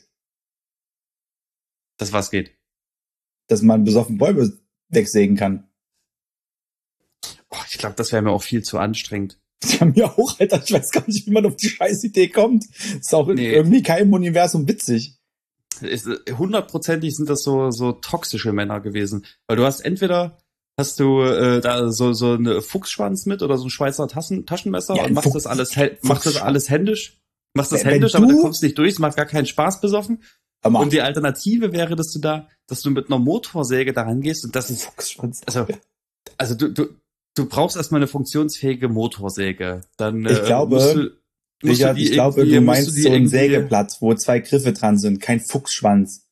Speaker 1: Dass was geht?
Speaker 2: Dass man besoffen Bäume wegsägen kann.
Speaker 1: Oh, ich glaube, das wäre mir auch viel zu anstrengend.
Speaker 2: Ja, mir auch, Alter. Ich weiß gar nicht, wie man auf die scheiß Idee kommt. Ist auch
Speaker 1: Nee.
Speaker 2: irgendwie keinem Universum witzig.
Speaker 1: Hundertprozentig sind das so so toxische Männer gewesen, weil du hast entweder hast du äh, da so so eine Fuchsschwanz mit oder so ein Schweizer Taschen, Taschenmesser
Speaker 2: Ja,
Speaker 1: und machst
Speaker 2: Fuchs,
Speaker 1: das alles machst das alles händisch, machst das
Speaker 2: wenn,
Speaker 1: händisch,
Speaker 2: wenn
Speaker 1: aber
Speaker 2: du,
Speaker 1: da kommst du nicht durch, es macht gar keinen Spaß besoffen.
Speaker 2: Aber
Speaker 1: und die Alternative wäre, dass du da, dass du mit einer Motorsäge daran gehst und das ist
Speaker 2: Fuchsschwanz.
Speaker 1: also also du du du brauchst erstmal eine funktionsfähige Motorsäge, dann äh,
Speaker 2: Ich glaube,
Speaker 1: musst du Musst
Speaker 2: Richard,
Speaker 1: du die
Speaker 2: ich glaube, du
Speaker 1: musst
Speaker 2: meinst
Speaker 1: du die
Speaker 2: so ein
Speaker 1: irgendwie-
Speaker 2: Sägeblatt, wo zwei Griffe dran sind, kein Fuchsschwanz.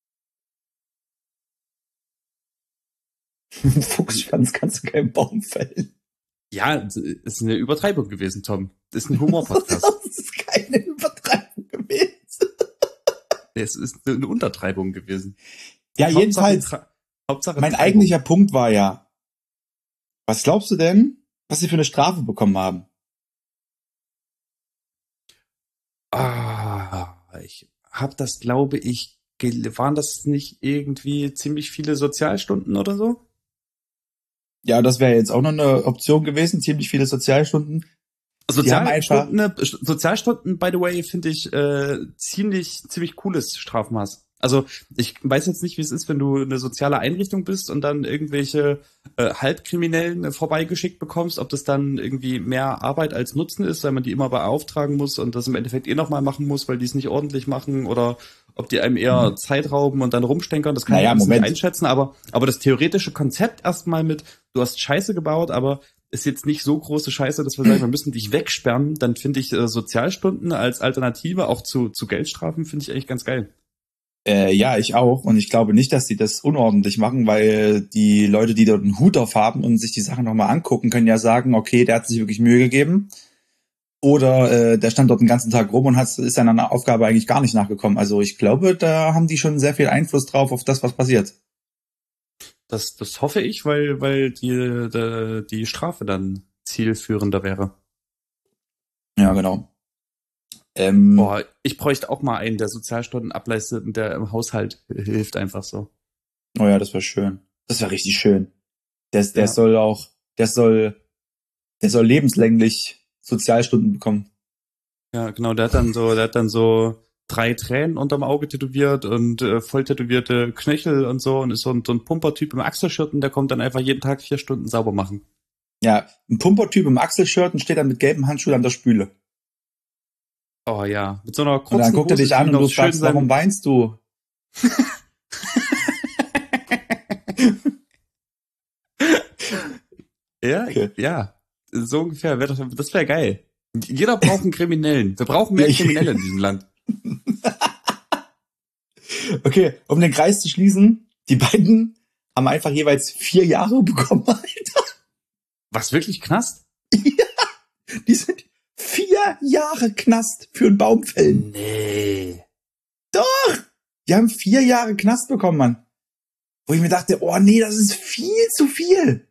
Speaker 2: Fuchsschwanz kannst du keinen Baum fällen.
Speaker 1: Ja, es ist eine Übertreibung gewesen, Tom. Das ist ein Humor-Podcast.
Speaker 2: Das ist keine Übertreibung gewesen.
Speaker 1: Es ist eine Untertreibung gewesen.
Speaker 2: Ja,
Speaker 1: Hauptsache
Speaker 2: jedenfalls,
Speaker 1: Tra- Hauptsache
Speaker 2: mein
Speaker 1: Treibung.
Speaker 2: eigentlicher Punkt war ja, was glaubst du denn, was sie für eine Strafe bekommen haben?
Speaker 1: Ah, ich hab das, glaube ich, gel- waren das nicht irgendwie ziemlich viele Sozialstunden oder so?
Speaker 2: Ja, das wäre jetzt auch noch eine Option gewesen, ziemlich viele Sozialstunden. Die haben einfach-
Speaker 1: Sozialstunden, ne, Sozialstunden, by the way, finde ich äh, ziemlich, ziemlich cooles Strafmaß. Also ich weiß jetzt nicht, wie es ist, wenn du eine soziale Einrichtung bist und dann irgendwelche äh, Halbkriminellen äh, vorbeigeschickt bekommst, ob das dann irgendwie mehr Arbeit als Nutzen ist, weil man die immer beauftragen muss und das im Endeffekt eh nochmal machen muss, weil die es nicht ordentlich machen, oder ob die einem eher
Speaker 2: Mhm.
Speaker 1: Zeit rauben und dann rumstenkern, das kann
Speaker 2: Naja,
Speaker 1: ich alles
Speaker 2: Moment.
Speaker 1: nicht einschätzen, aber, aber das theoretische Konzept erstmal mit, du hast Scheiße gebaut, aber ist jetzt nicht so große Scheiße, dass wir sagen, wir müssen dich wegsperren, dann finde ich äh, Sozialstunden als Alternative auch zu, zu Geldstrafen finde ich eigentlich ganz geil.
Speaker 2: Äh, ja, ich auch. Und ich glaube nicht, dass sie das unordentlich machen, weil die Leute, die dort einen Hut auf haben und sich die Sachen nochmal angucken, können ja sagen, okay, der hat sich wirklich Mühe gegeben. Oder äh, der stand dort den ganzen Tag rum und hat, ist seiner Aufgabe eigentlich gar nicht nachgekommen. Also ich glaube, da haben die schon sehr viel Einfluss drauf auf das, was passiert.
Speaker 1: Das, das hoffe ich, weil, weil die, die, die Strafe dann zielführender wäre.
Speaker 2: Ja, genau. Ähm,
Speaker 1: Boah, ich bräuchte auch mal einen, der Sozialstunden ableistet und der im Haushalt hilft einfach so.
Speaker 2: Oh ja, das wäre schön. Das wäre richtig schön. Der, der
Speaker 1: Ja.
Speaker 2: soll auch, der soll, der soll lebenslänglich Sozialstunden bekommen.
Speaker 1: Ja, genau, der hat dann so, der hat dann so drei Tränen unterm Auge tätowiert und äh, voll tätowierte Knöchel und so und ist so ein, so ein Pumpertyp im Achselschirten, der kommt dann einfach jeden Tag vier Stunden sauber machen.
Speaker 2: Ja, ein Pumpertyp im Achselshirt und steht dann mit gelben Handschuhen an der Spüle.
Speaker 1: Oh ja, mit so einer kurzen
Speaker 2: Und dann guckt er
Speaker 1: Hose,
Speaker 2: dich an
Speaker 1: die
Speaker 2: und
Speaker 1: noch
Speaker 2: du
Speaker 1: schön
Speaker 2: fragst,
Speaker 1: sein-
Speaker 2: warum weinst du?
Speaker 1: Ja,
Speaker 2: Okay.
Speaker 1: ja, so ungefähr. Wär doch, das wäre geil. Jeder braucht einen Kriminellen. Wir brauchen mehr Kriminelle in diesem Land.
Speaker 2: Okay, um den Kreis zu schließen, die beiden haben einfach jeweils vier Jahre bekommen, Alter.
Speaker 1: Was, wirklich Knast?
Speaker 2: Die sind vier Jahre Knast für einen Baumfällen.
Speaker 1: Nee.
Speaker 2: Die haben vier Jahre Knast bekommen, Mann. Wo ich mir dachte, oh nee, das ist viel zu viel.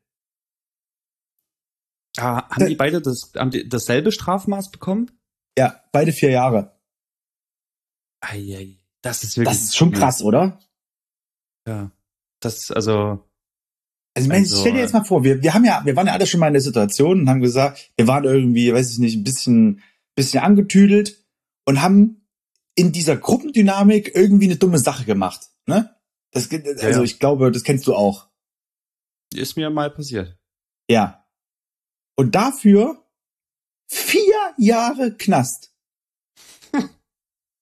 Speaker 1: Ah, haben die beide das, haben die dasselbe Strafmaß bekommen?
Speaker 2: Ja, beide vier Jahre.
Speaker 1: Eieiei. Das ist wirklich.
Speaker 2: Das ist schon krass, oder?
Speaker 1: Ja. Das, also.
Speaker 2: Also, ich meine,
Speaker 1: Also,
Speaker 2: stell dir jetzt mal vor, wir, wir haben ja, wir waren ja alle schon mal in der Situation und haben gesagt, wir waren irgendwie, weiß ich nicht, ein bisschen, bisschen angetüdelt und haben in dieser Gruppendynamik irgendwie eine dumme Sache gemacht, ne? Das, also,
Speaker 1: ja.
Speaker 2: ich glaube, das kennst du auch.
Speaker 1: Ist mir mal passiert.
Speaker 2: Ja. Und dafür vier Jahre Knast.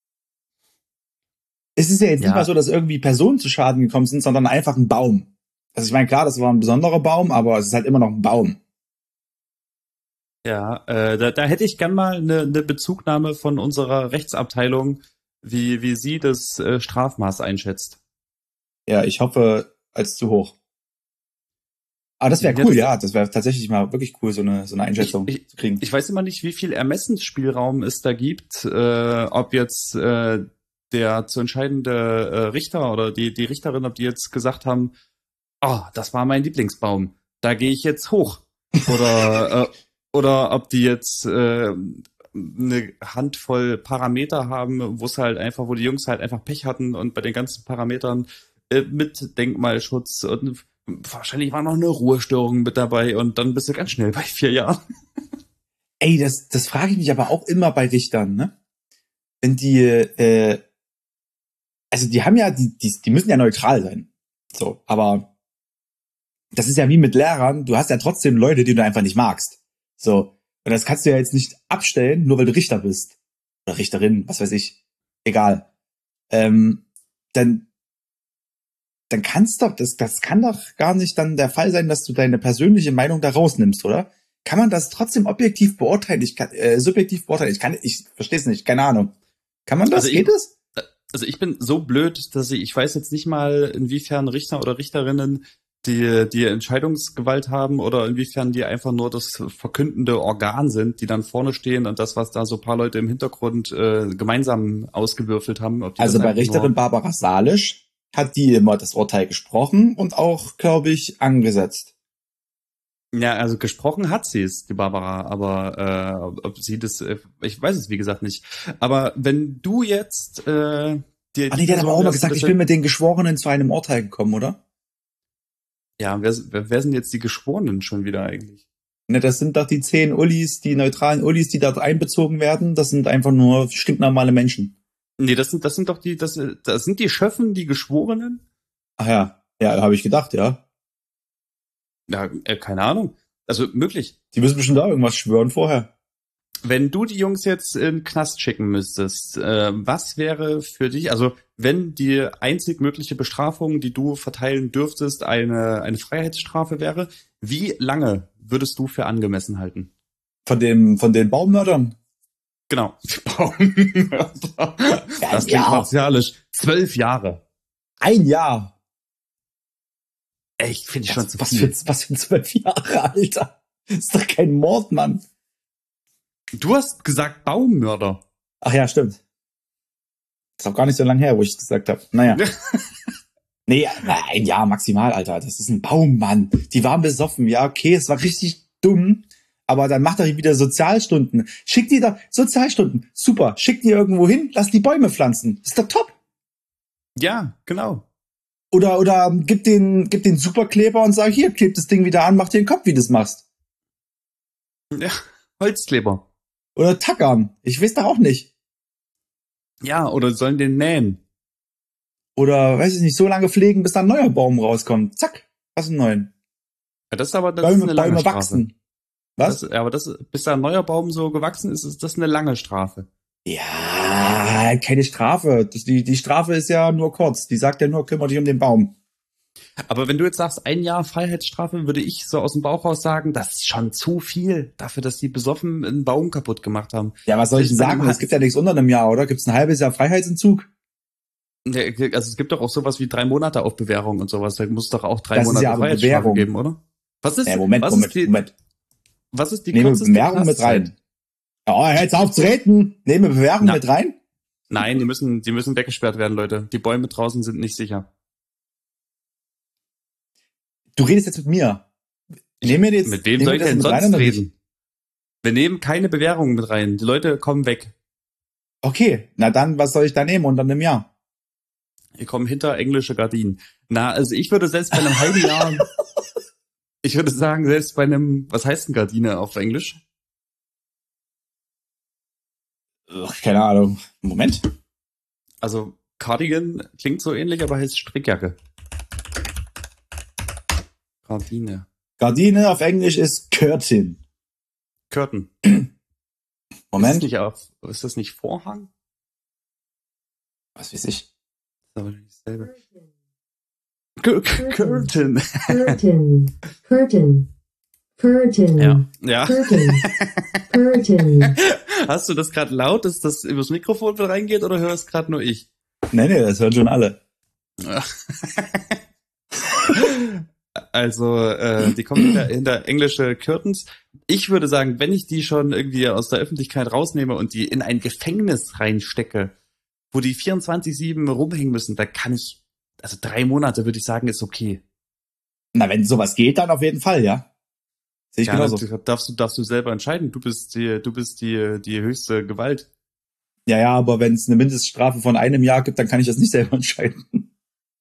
Speaker 2: Es ist ja jetzt
Speaker 1: Ja.
Speaker 2: nicht mal so, dass irgendwie Personen zu Schaden gekommen sind, sondern einfach ein Baum. Also ich meine, klar, das war ein besonderer Baum, aber es ist halt immer noch ein Baum.
Speaker 1: Ja, äh, da, da hätte ich gern mal eine, eine Bezugnahme von unserer Rechtsabteilung, wie, wie sie das äh, Strafmaß einschätzt.
Speaker 2: Ja, ich hoffe, als zu hoch. Aber das wäre
Speaker 1: Ja,
Speaker 2: cool,
Speaker 1: das,
Speaker 2: ja. Das wäre tatsächlich mal wirklich cool, so eine, so eine
Speaker 1: ich,
Speaker 2: Einschätzung
Speaker 1: ich,
Speaker 2: zu kriegen.
Speaker 1: ich weiß immer nicht, wie viel Ermessensspielraum es da gibt, äh, ob jetzt äh, der zu entscheidende äh, Richter oder die, die Richterin, ob die jetzt gesagt haben, ah, das war mein Lieblingsbaum, da gehe ich jetzt hoch. Oder, äh, oder ob die jetzt äh, eine Handvoll Parameter haben, wo es halt einfach, wo die Jungs halt einfach Pech hatten und bei den ganzen Parametern äh, mit Denkmalschutz und wahrscheinlich war noch eine Ruhestörung mit dabei und dann bist du ganz schnell bei vier Jahren.
Speaker 2: Ey, das, das frage ich mich aber auch immer bei Richtern, ne? Wenn die, äh, also die haben ja, die, die, die müssen ja neutral sein. So, aber das ist ja wie mit Lehrern, du hast ja trotzdem Leute, die du einfach nicht magst. So, und das kannst du ja jetzt nicht abstellen, nur weil du Richter bist. Oder Richterin, was weiß ich. Egal. Ähm, dann, dann kannst doch, das, das kann doch gar nicht dann der Fall sein, dass du deine persönliche Meinung da rausnimmst, oder? Kann man das trotzdem objektiv beurteilen? Ich kann, äh, subjektiv beurteilen. Ich kann, ich verstehe es nicht, keine Ahnung. Kann man das?
Speaker 1: Also ich,
Speaker 2: Geht es?
Speaker 1: also ich bin so blöd, dass ich, ich weiß jetzt nicht mal, inwiefern Richter oder Richterinnen die, die Entscheidungsgewalt haben oder inwiefern die einfach nur das verkündende Organ sind, die dann vorne stehen und das, was da so ein paar Leute im Hintergrund äh, gemeinsam ausgewürfelt haben. Ob die
Speaker 2: Also
Speaker 1: das
Speaker 2: bei
Speaker 1: einfach
Speaker 2: Richterin
Speaker 1: nur
Speaker 2: Barbara Salisch hat die immer das Urteil gesprochen und auch, glaube ich, angesetzt.
Speaker 1: Ja, also gesprochen hat sie es, die Barbara, aber äh, ob ob sie das, äh, ich weiß es wie gesagt nicht. Aber wenn du jetzt äh, die,
Speaker 2: Ah
Speaker 1: die
Speaker 2: nee, der hat aber
Speaker 1: Person
Speaker 2: auch immer
Speaker 1: wärst, die
Speaker 2: gesagt,
Speaker 1: das,
Speaker 2: ich bin mit den Geschworenen zu einem Urteil gekommen, oder?
Speaker 1: ja, wer, wer, wer sind jetzt die Geschworenen schon wieder eigentlich?
Speaker 2: Ne, das sind doch die zehn Ullis, die neutralen Ullis, die dort einbezogen werden. Das sind einfach nur stinknormale Menschen.
Speaker 1: Nee, das sind, das sind doch die, das, das sind die Schöffen, die Geschworenen?
Speaker 2: Ach ja, ja, habe ich gedacht, ja.
Speaker 1: Ja, äh, keine Ahnung. Also möglich.
Speaker 2: Die müssen bestimmt da irgendwas schwören vorher.
Speaker 1: Wenn du die Jungs jetzt in den Knast schicken müsstest, äh, was wäre für dich, also wenn die einzig mögliche Bestrafung, die du verteilen dürftest, eine, eine Freiheitsstrafe wäre, wie lange würdest du für angemessen halten?
Speaker 2: Von dem, von den Baummördern?
Speaker 1: Genau. Baummörder.
Speaker 2: Ja,
Speaker 1: Das klingt
Speaker 2: ja.
Speaker 1: martialisch. Zwölf Jahre.
Speaker 2: Ein Jahr.
Speaker 1: Echt, finde ich schon
Speaker 2: Was,
Speaker 1: zu
Speaker 2: was,
Speaker 1: viel.
Speaker 2: für, was für zwölf Jahre, Alter. Das ist doch kein Mord, Mann.
Speaker 1: Du hast gesagt Baummörder.
Speaker 2: Ach ja, stimmt. Das ist auch gar nicht so lange her, wo ich es gesagt habe. Naja. Nee, ein Jahr maximal, Alter. Das ist ein Baum, Mann. Die waren besoffen. Ja, okay, es war richtig dumm. Aber dann macht doch wieder Sozialstunden. Schickt die da, Sozialstunden. Super. Schickt die irgendwo hin, lass die Bäume pflanzen. Ist doch top.
Speaker 1: Ja, genau.
Speaker 2: Oder, oder gib den, gib den Superkleber und sag, hier, kleb das Ding wieder an, mach dir den Kopf, wie du das machst.
Speaker 1: Ja, Holzkleber.
Speaker 2: Oder tackern. Ich weiß doch auch nicht.
Speaker 1: Ja, oder sollen den nähen.
Speaker 2: Oder, weiß ich nicht, so lange pflegen, bis da ein neuer Baum rauskommt. Zack, hast einen neuen.
Speaker 1: Ja, das ist aber das ist
Speaker 2: Bäume,
Speaker 1: eine lange
Speaker 2: Bäume
Speaker 1: Strafe.
Speaker 2: wachsen. Was?
Speaker 1: Das, aber das, bis da ein neuer Baum so gewachsen ist, ist das eine lange Strafe.
Speaker 2: Ja, keine Strafe. Das, die, die Strafe ist ja nur kurz. Die sagt ja nur, kümmere dich um den Baum.
Speaker 1: Aber wenn du jetzt sagst, ein Jahr Freiheitsstrafe, würde ich so aus dem Bauch raus sagen, das ist schon zu viel dafür, dass die besoffen einen Baum kaputt gemacht haben.
Speaker 2: Ja, was soll ich denn sagen? Es gibt ja nichts unter einem Jahr, oder? Gibt es ein halbes Jahr Freiheitsentzug?
Speaker 1: Ja, also es gibt doch auch sowas wie drei Monate auf Bewährung und sowas. Da muss es doch auch drei
Speaker 2: Das ist
Speaker 1: Monate
Speaker 2: ja aber
Speaker 1: Freiheitsstrafe
Speaker 2: Bewährung.
Speaker 1: geben, oder? Was ist,
Speaker 2: Ja, Moment,
Speaker 1: was
Speaker 2: Moment,
Speaker 1: ist die,
Speaker 2: Moment.
Speaker 1: was ist die
Speaker 2: Nehme
Speaker 1: kürzeste
Speaker 2: Bewährung mit
Speaker 1: Knastzeit?
Speaker 2: rein. Oh, hör jetzt auf zu reden. Nehme Bewährung
Speaker 1: Na.
Speaker 2: mit rein.
Speaker 1: Nein, die müssen, die müssen weggesperrt werden, Leute. Die Bäume draußen sind nicht sicher.
Speaker 2: Du redest jetzt mit mir. Nehmen wir jetzt,
Speaker 1: Mit wem
Speaker 2: nehmen
Speaker 1: soll
Speaker 2: wir
Speaker 1: ich
Speaker 2: das
Speaker 1: denn
Speaker 2: mit rein
Speaker 1: sonst
Speaker 2: oder nicht?
Speaker 1: reden? Wir nehmen keine Bewährung mit rein. Die Leute kommen weg.
Speaker 2: Okay, na dann, was soll ich da nehmen unter einem Jahr?
Speaker 1: Die kommen hinter englische Gardinen. Na, also ich würde selbst bei einem halben Jahr, ich würde sagen, selbst bei einem, was heißt denn Gardine auf Englisch?
Speaker 2: Ach, keine Ahnung. Moment.
Speaker 1: Also Cardigan klingt so ähnlich, aber heißt Strickjacke. Gardine.
Speaker 2: Gardine auf Englisch ist Curtain.
Speaker 1: Curtain. Ist das
Speaker 2: Moment.
Speaker 1: nicht, auf, ist das nicht Vorhang?
Speaker 2: Was weiß ich.
Speaker 1: Das ist aber nicht dasselbe. Curtain.
Speaker 3: Curtain. Curtain. Curtain.
Speaker 1: Ja. Ja.
Speaker 3: Curtain. Curtain.
Speaker 1: Hast du das gerade laut, dass das übers Mikrofon reingeht oder hörst gerade nur ich?
Speaker 2: Nee, nee, das hören schon alle.
Speaker 1: Also, äh, die kommen hinter, hinter englische Curtains. Ich würde sagen, wenn ich die schon irgendwie aus der Öffentlichkeit rausnehme und die in ein Gefängnis reinstecke, wo die vierundzwanzig sieben rumhängen müssen, da kann ich, also drei Monate würde ich sagen, ist okay.
Speaker 2: Na, wenn sowas geht, dann auf jeden Fall, ja. Sehe ich
Speaker 1: Ja,
Speaker 2: genauso.
Speaker 1: dann darfst du, darfst du selber entscheiden. Du bist die, du bist die, die höchste Gewalt.
Speaker 2: Ja, ja, aber wenn es eine Mindeststrafe von einem Jahr gibt, dann kann ich das nicht selber entscheiden.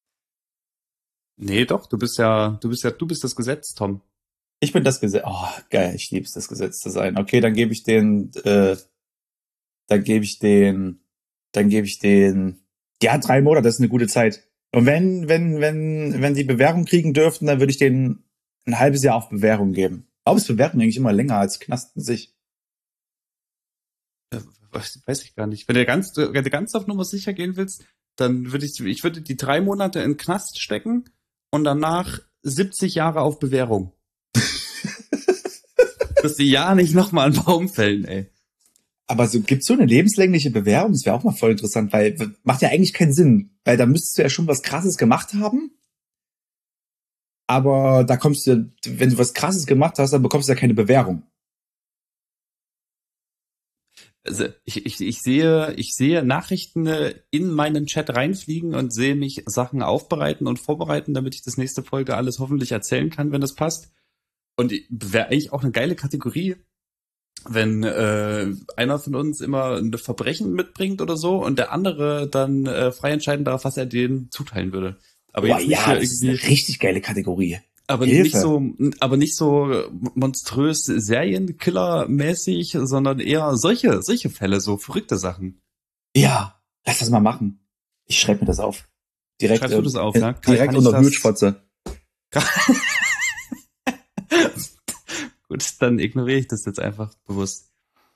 Speaker 1: Nee, doch, du bist ja, du bist ja, du bist das Gesetz, Tom.
Speaker 2: Ich bin das Gesetz. Oh, geil, ich lieb's, das Gesetz zu sein. Okay, dann gebe ich den, äh, dann gebe ich den, dann gebe ich den, ja, drei Monate, das ist eine gute Zeit. Und wenn, wenn, wenn, wenn die Bewährung kriegen dürften, dann würde ich denen ein halbes Jahr auf Bewährung geben. Aber ist Bewährung eigentlich immer länger als Knast in sich?
Speaker 1: Ja, weiß, weiß ich gar nicht. Wenn du ganz, wenn du ganz auf Nummer sicher gehen willst, dann würde ich, ich würde die drei Monate in den Knast stecken und danach siebzig Jahre auf Bewährung. Dass die ja nicht nochmal einen Baum fällen, ey.
Speaker 2: Aber so gibt's so eine lebenslängliche Bewährung? Das wäre auch mal voll interessant, weil macht ja eigentlich keinen Sinn, weil da müsstest du ja schon was Krasses gemacht haben. Aber da kommst du, wenn du was Krasses gemacht hast, dann bekommst du ja keine Bewährung.
Speaker 1: Also ich, ich, ich sehe, ich sehe Nachrichten in meinen Chat reinfliegen und sehe mich Sachen aufbereiten und vorbereiten, damit ich das nächste Folge alles hoffentlich erzählen kann, wenn das passt. Und wäre eigentlich auch eine geile Kategorie, wenn äh, einer von uns immer ein Verbrechen mitbringt oder so und der andere dann äh, frei entscheiden darf, was er denen zuteilen würde. Aber
Speaker 2: Boah,
Speaker 1: jetzt nicht
Speaker 2: ja,
Speaker 1: so
Speaker 2: das ist eine
Speaker 1: irgendwie,
Speaker 2: richtig geile Kategorie.
Speaker 1: aber
Speaker 2: Hilfe.
Speaker 1: nicht so, aber nicht so monströs Serienkiller-mäßig, sondern eher solche, solche Fälle, so verrückte Sachen.
Speaker 2: Ja, lass das mal machen. Ich schreibe mir das auf. Direkt,
Speaker 1: Schreibst du das auf,
Speaker 2: äh,
Speaker 1: ja? Kann-
Speaker 2: direkt
Speaker 1: kann ich
Speaker 2: unter
Speaker 1: das-
Speaker 2: Hutschfotze.
Speaker 1: Gut, dann ignoriere ich das jetzt einfach bewusst.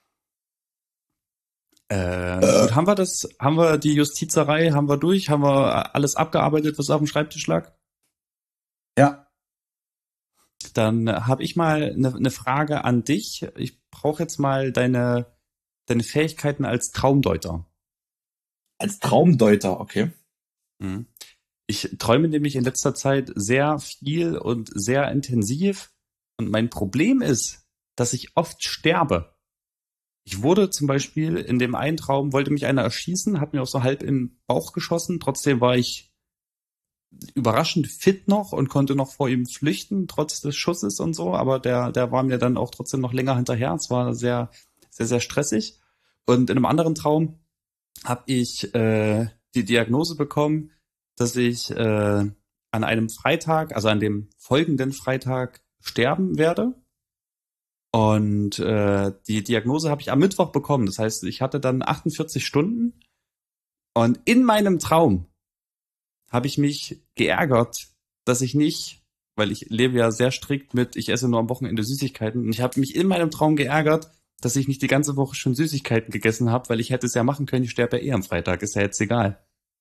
Speaker 1: Äh, gut, haben wir das, haben wir die Justizerei, haben wir durch, haben wir alles abgearbeitet, was auf dem Schreibtisch lag?
Speaker 2: Ja.
Speaker 1: Dann habe ich mal eine ne Frage an dich. Ich brauche jetzt mal deine, deine Fähigkeiten als Traumdeuter.
Speaker 2: Als Traumdeuter, okay.
Speaker 1: Mhm. Ich träume nämlich in letzter Zeit sehr viel und sehr intensiv. Und mein Problem ist, dass ich oft sterbe. Ich wurde zum Beispiel in dem einen Traum, wollte mich einer erschießen, hat mir auch so halb in den Bauch geschossen. Trotzdem war ich überraschend fit noch und konnte noch vor ihm flüchten, trotz des Schusses und so. Aber der, der war mir dann auch trotzdem noch länger hinterher. Es war sehr, sehr, sehr stressig. Und in einem anderen Traum habe ich äh, die Diagnose bekommen, dass ich äh, an einem Freitag, also an dem folgenden Freitag, sterben werde. Und äh, die Diagnose habe ich am Mittwoch bekommen. Das heißt, ich hatte dann achtundvierzig Stunden. Und in meinem Traum habe ich mich geärgert, dass ich nicht, weil ich lebe ja sehr strikt mit, ich esse nur am Wochenende Süßigkeiten. Und ich habe mich in meinem Traum geärgert, dass ich nicht die ganze Woche schon Süßigkeiten gegessen habe, weil ich hätte es ja machen können, ich sterbe ja eh am Freitag, ist ja jetzt egal.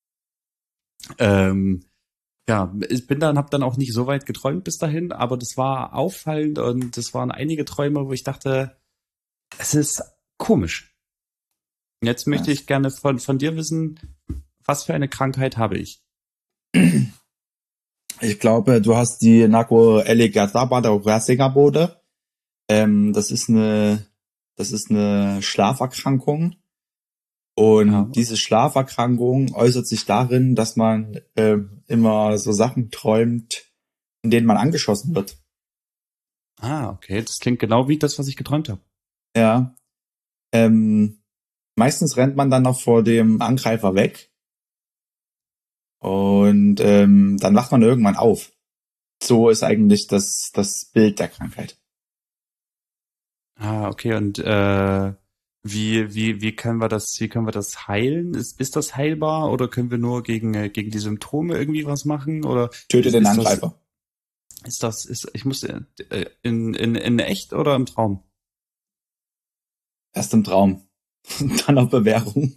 Speaker 1: Ähm, ja, ich bin dann, habe dann auch nicht so weit geträumt bis dahin, aber das war auffallend und das waren einige Träume, wo ich dachte, es ist komisch. Jetzt möchte ich gerne von, von dir wissen, was für eine Krankheit habe ich?
Speaker 2: Ich glaube, du hast die Narkolepsie-Bode. Ähm, das ist eine, das ist eine Schlaferkrankung. Und
Speaker 1: Ja.
Speaker 2: diese Schlaferkrankung äußert sich darin, dass man äh, immer so Sachen träumt, in denen man angeschossen wird.
Speaker 1: Ah, okay, das klingt genau wie das, was ich geträumt habe.
Speaker 2: Ja. Ähm, meistens rennt man dann noch vor dem Angreifer weg. Und ähm, dann wacht man irgendwann auf. So ist eigentlich das, das Bild der Krankheit.
Speaker 1: Ah, okay, und äh, wie, wie, wie können wir das, wie können wir das heilen? Ist, ist das heilbar oder können wir nur gegen, äh, gegen die Symptome irgendwie was machen? Oder
Speaker 2: Töte
Speaker 1: ist,
Speaker 2: den
Speaker 1: ist
Speaker 2: Angreifer.
Speaker 1: Das, ist das, ist, ich muss äh, in, in, in echt oder im Traum?
Speaker 2: Erst im Traum. Und dann auf Bewährung.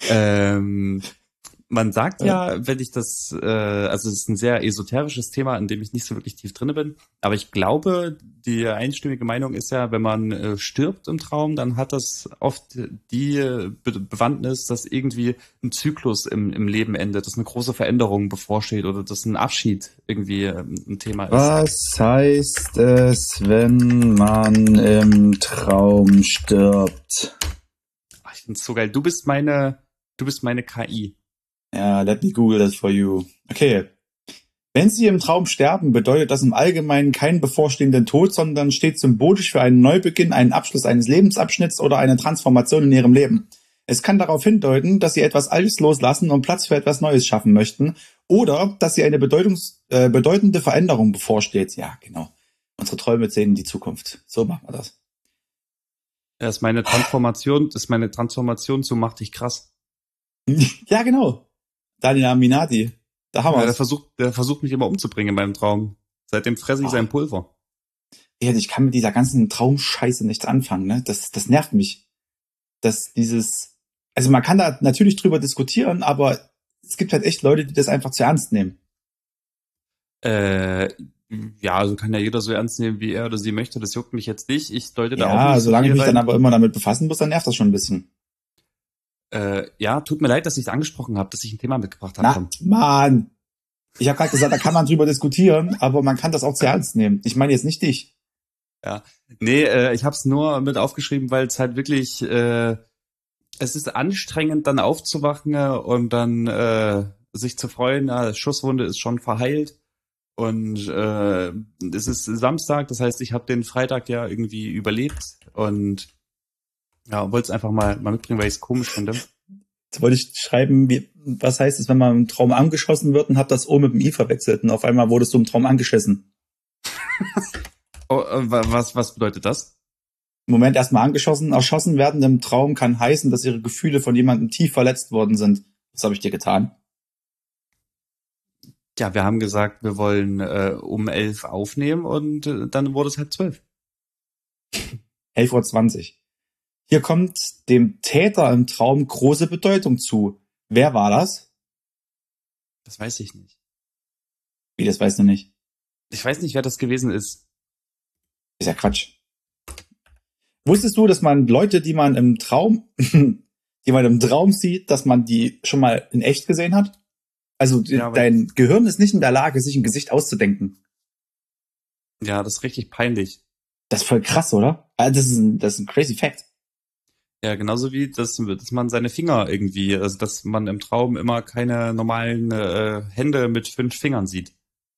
Speaker 1: ähm, man sagt ja, wenn ich das, äh, also es ist ein sehr esoterisches Thema, in dem ich nicht so wirklich tief drinne bin, aber ich glaube, die einstimmige Meinung ist ja, wenn man äh, stirbt im Traum, dann hat das oft die Be- Bewandtnis, dass irgendwie ein Zyklus im, im Leben endet, dass eine große Veränderung bevorsteht oder dass ein Abschied irgendwie ähm, ein Thema ist.
Speaker 2: Was heißt es, wenn man im Traum stirbt?
Speaker 1: Ach, ich find's so geil. Du bist meine, du bist meine K I.
Speaker 2: Ja, let me Google that for you. Okay. Wenn Sie im Traum sterben, bedeutet das im Allgemeinen keinen bevorstehenden Tod, sondern steht symbolisch für einen Neubeginn, einen Abschluss eines Lebensabschnitts oder eine Transformation in Ihrem Leben. Es kann darauf hindeuten, dass Sie etwas Altes loslassen und Platz für etwas Neues schaffen möchten oder dass Sie eine bedeutungs äh, bedeutende Veränderung bevorsteht. Ja, genau. Unsere Träume sehen die Zukunft. So machen wir das.
Speaker 1: Das ist meine Transformation, das ist meine Transformation zu Mach dich krass.
Speaker 2: Ja, genau. Daniel Aminati. Da haben
Speaker 1: Ja,
Speaker 2: wir
Speaker 1: der
Speaker 2: es.
Speaker 1: versucht, der versucht mich immer umzubringen in meinem Traum. Seitdem fresse ich
Speaker 2: Oh.
Speaker 1: sein Pulver.
Speaker 2: Ja, ich kann mit dieser ganzen Traumscheiße nichts anfangen, ne? Das, das nervt mich. Dass dieses, also man kann da natürlich drüber diskutieren, aber es gibt halt echt Leute, die das einfach zu ernst nehmen.
Speaker 1: Äh, ja, also kann ja jeder so ernst nehmen, wie er oder sie möchte. Das juckt mich jetzt nicht. Ich deute da auch
Speaker 2: Ja,
Speaker 1: nicht so
Speaker 2: solange ich
Speaker 1: viel
Speaker 2: mich
Speaker 1: rein.
Speaker 2: dann aber immer damit befassen muss, dann nervt das schon ein bisschen.
Speaker 1: Äh, ja, tut mir leid, dass ich es angesprochen habe, dass ich ein Thema mitgebracht habe.
Speaker 2: Na,
Speaker 1: Tom.
Speaker 2: Mann! Ich habe gerade gesagt, da kann man drüber diskutieren, aber man kann das auch zu ernst nehmen. Ich meine jetzt nicht dich.
Speaker 1: Nee, äh, ich habe es nur mit aufgeschrieben, weil es halt wirklich, äh, es ist anstrengend, dann aufzuwachen äh, und dann äh, sich zu freuen, ja, Schusswunde ist schon verheilt. Und äh, es ist Samstag, das heißt, ich habe den Freitag ja irgendwie überlebt und ja, wollte es einfach mal, mal mitbringen, weil ich es komisch finde.
Speaker 2: Jetzt wollte ich schreiben, wie, was heißt es, wenn man im Traum angeschossen wird und hab das O mit dem I verwechselt und auf einmal wurdest du im Traum angeschissen.
Speaker 1: Oh, äh, wa- was, was bedeutet das?
Speaker 2: Im Moment erstmal angeschossen, erschossen werden im Traum kann heißen, dass ihre Gefühle von jemandem tief verletzt worden sind. Was habe ich dir getan?
Speaker 1: Ja, wir haben gesagt, wir wollen äh, um elf aufnehmen und äh, dann wurde es halt zwölf.
Speaker 2: elf Uhr zwanzig. Hier kommt dem Täter im Traum große Bedeutung zu. Wer war das?
Speaker 1: Das weiß ich nicht.
Speaker 2: Wie, das weißt du nicht.
Speaker 1: Ich weiß nicht, wer das gewesen ist.
Speaker 2: Ist ja Quatsch. Wusstest du, dass man Leute, die man im Traum, die man im Traum sieht, dass man die schon mal in echt gesehen hat? Also
Speaker 1: Ja, aber-
Speaker 2: dein Gehirn ist nicht in der Lage, sich ein Gesicht auszudenken.
Speaker 1: Ja, das ist richtig peinlich.
Speaker 2: Das ist voll krass, oder? Also das ist ein, das ist ein crazy Fact.
Speaker 1: Ja, genauso wie, dass, dass man seine Finger irgendwie, also dass man im Traum immer keine normalen äh, Hände mit fünf Fingern sieht.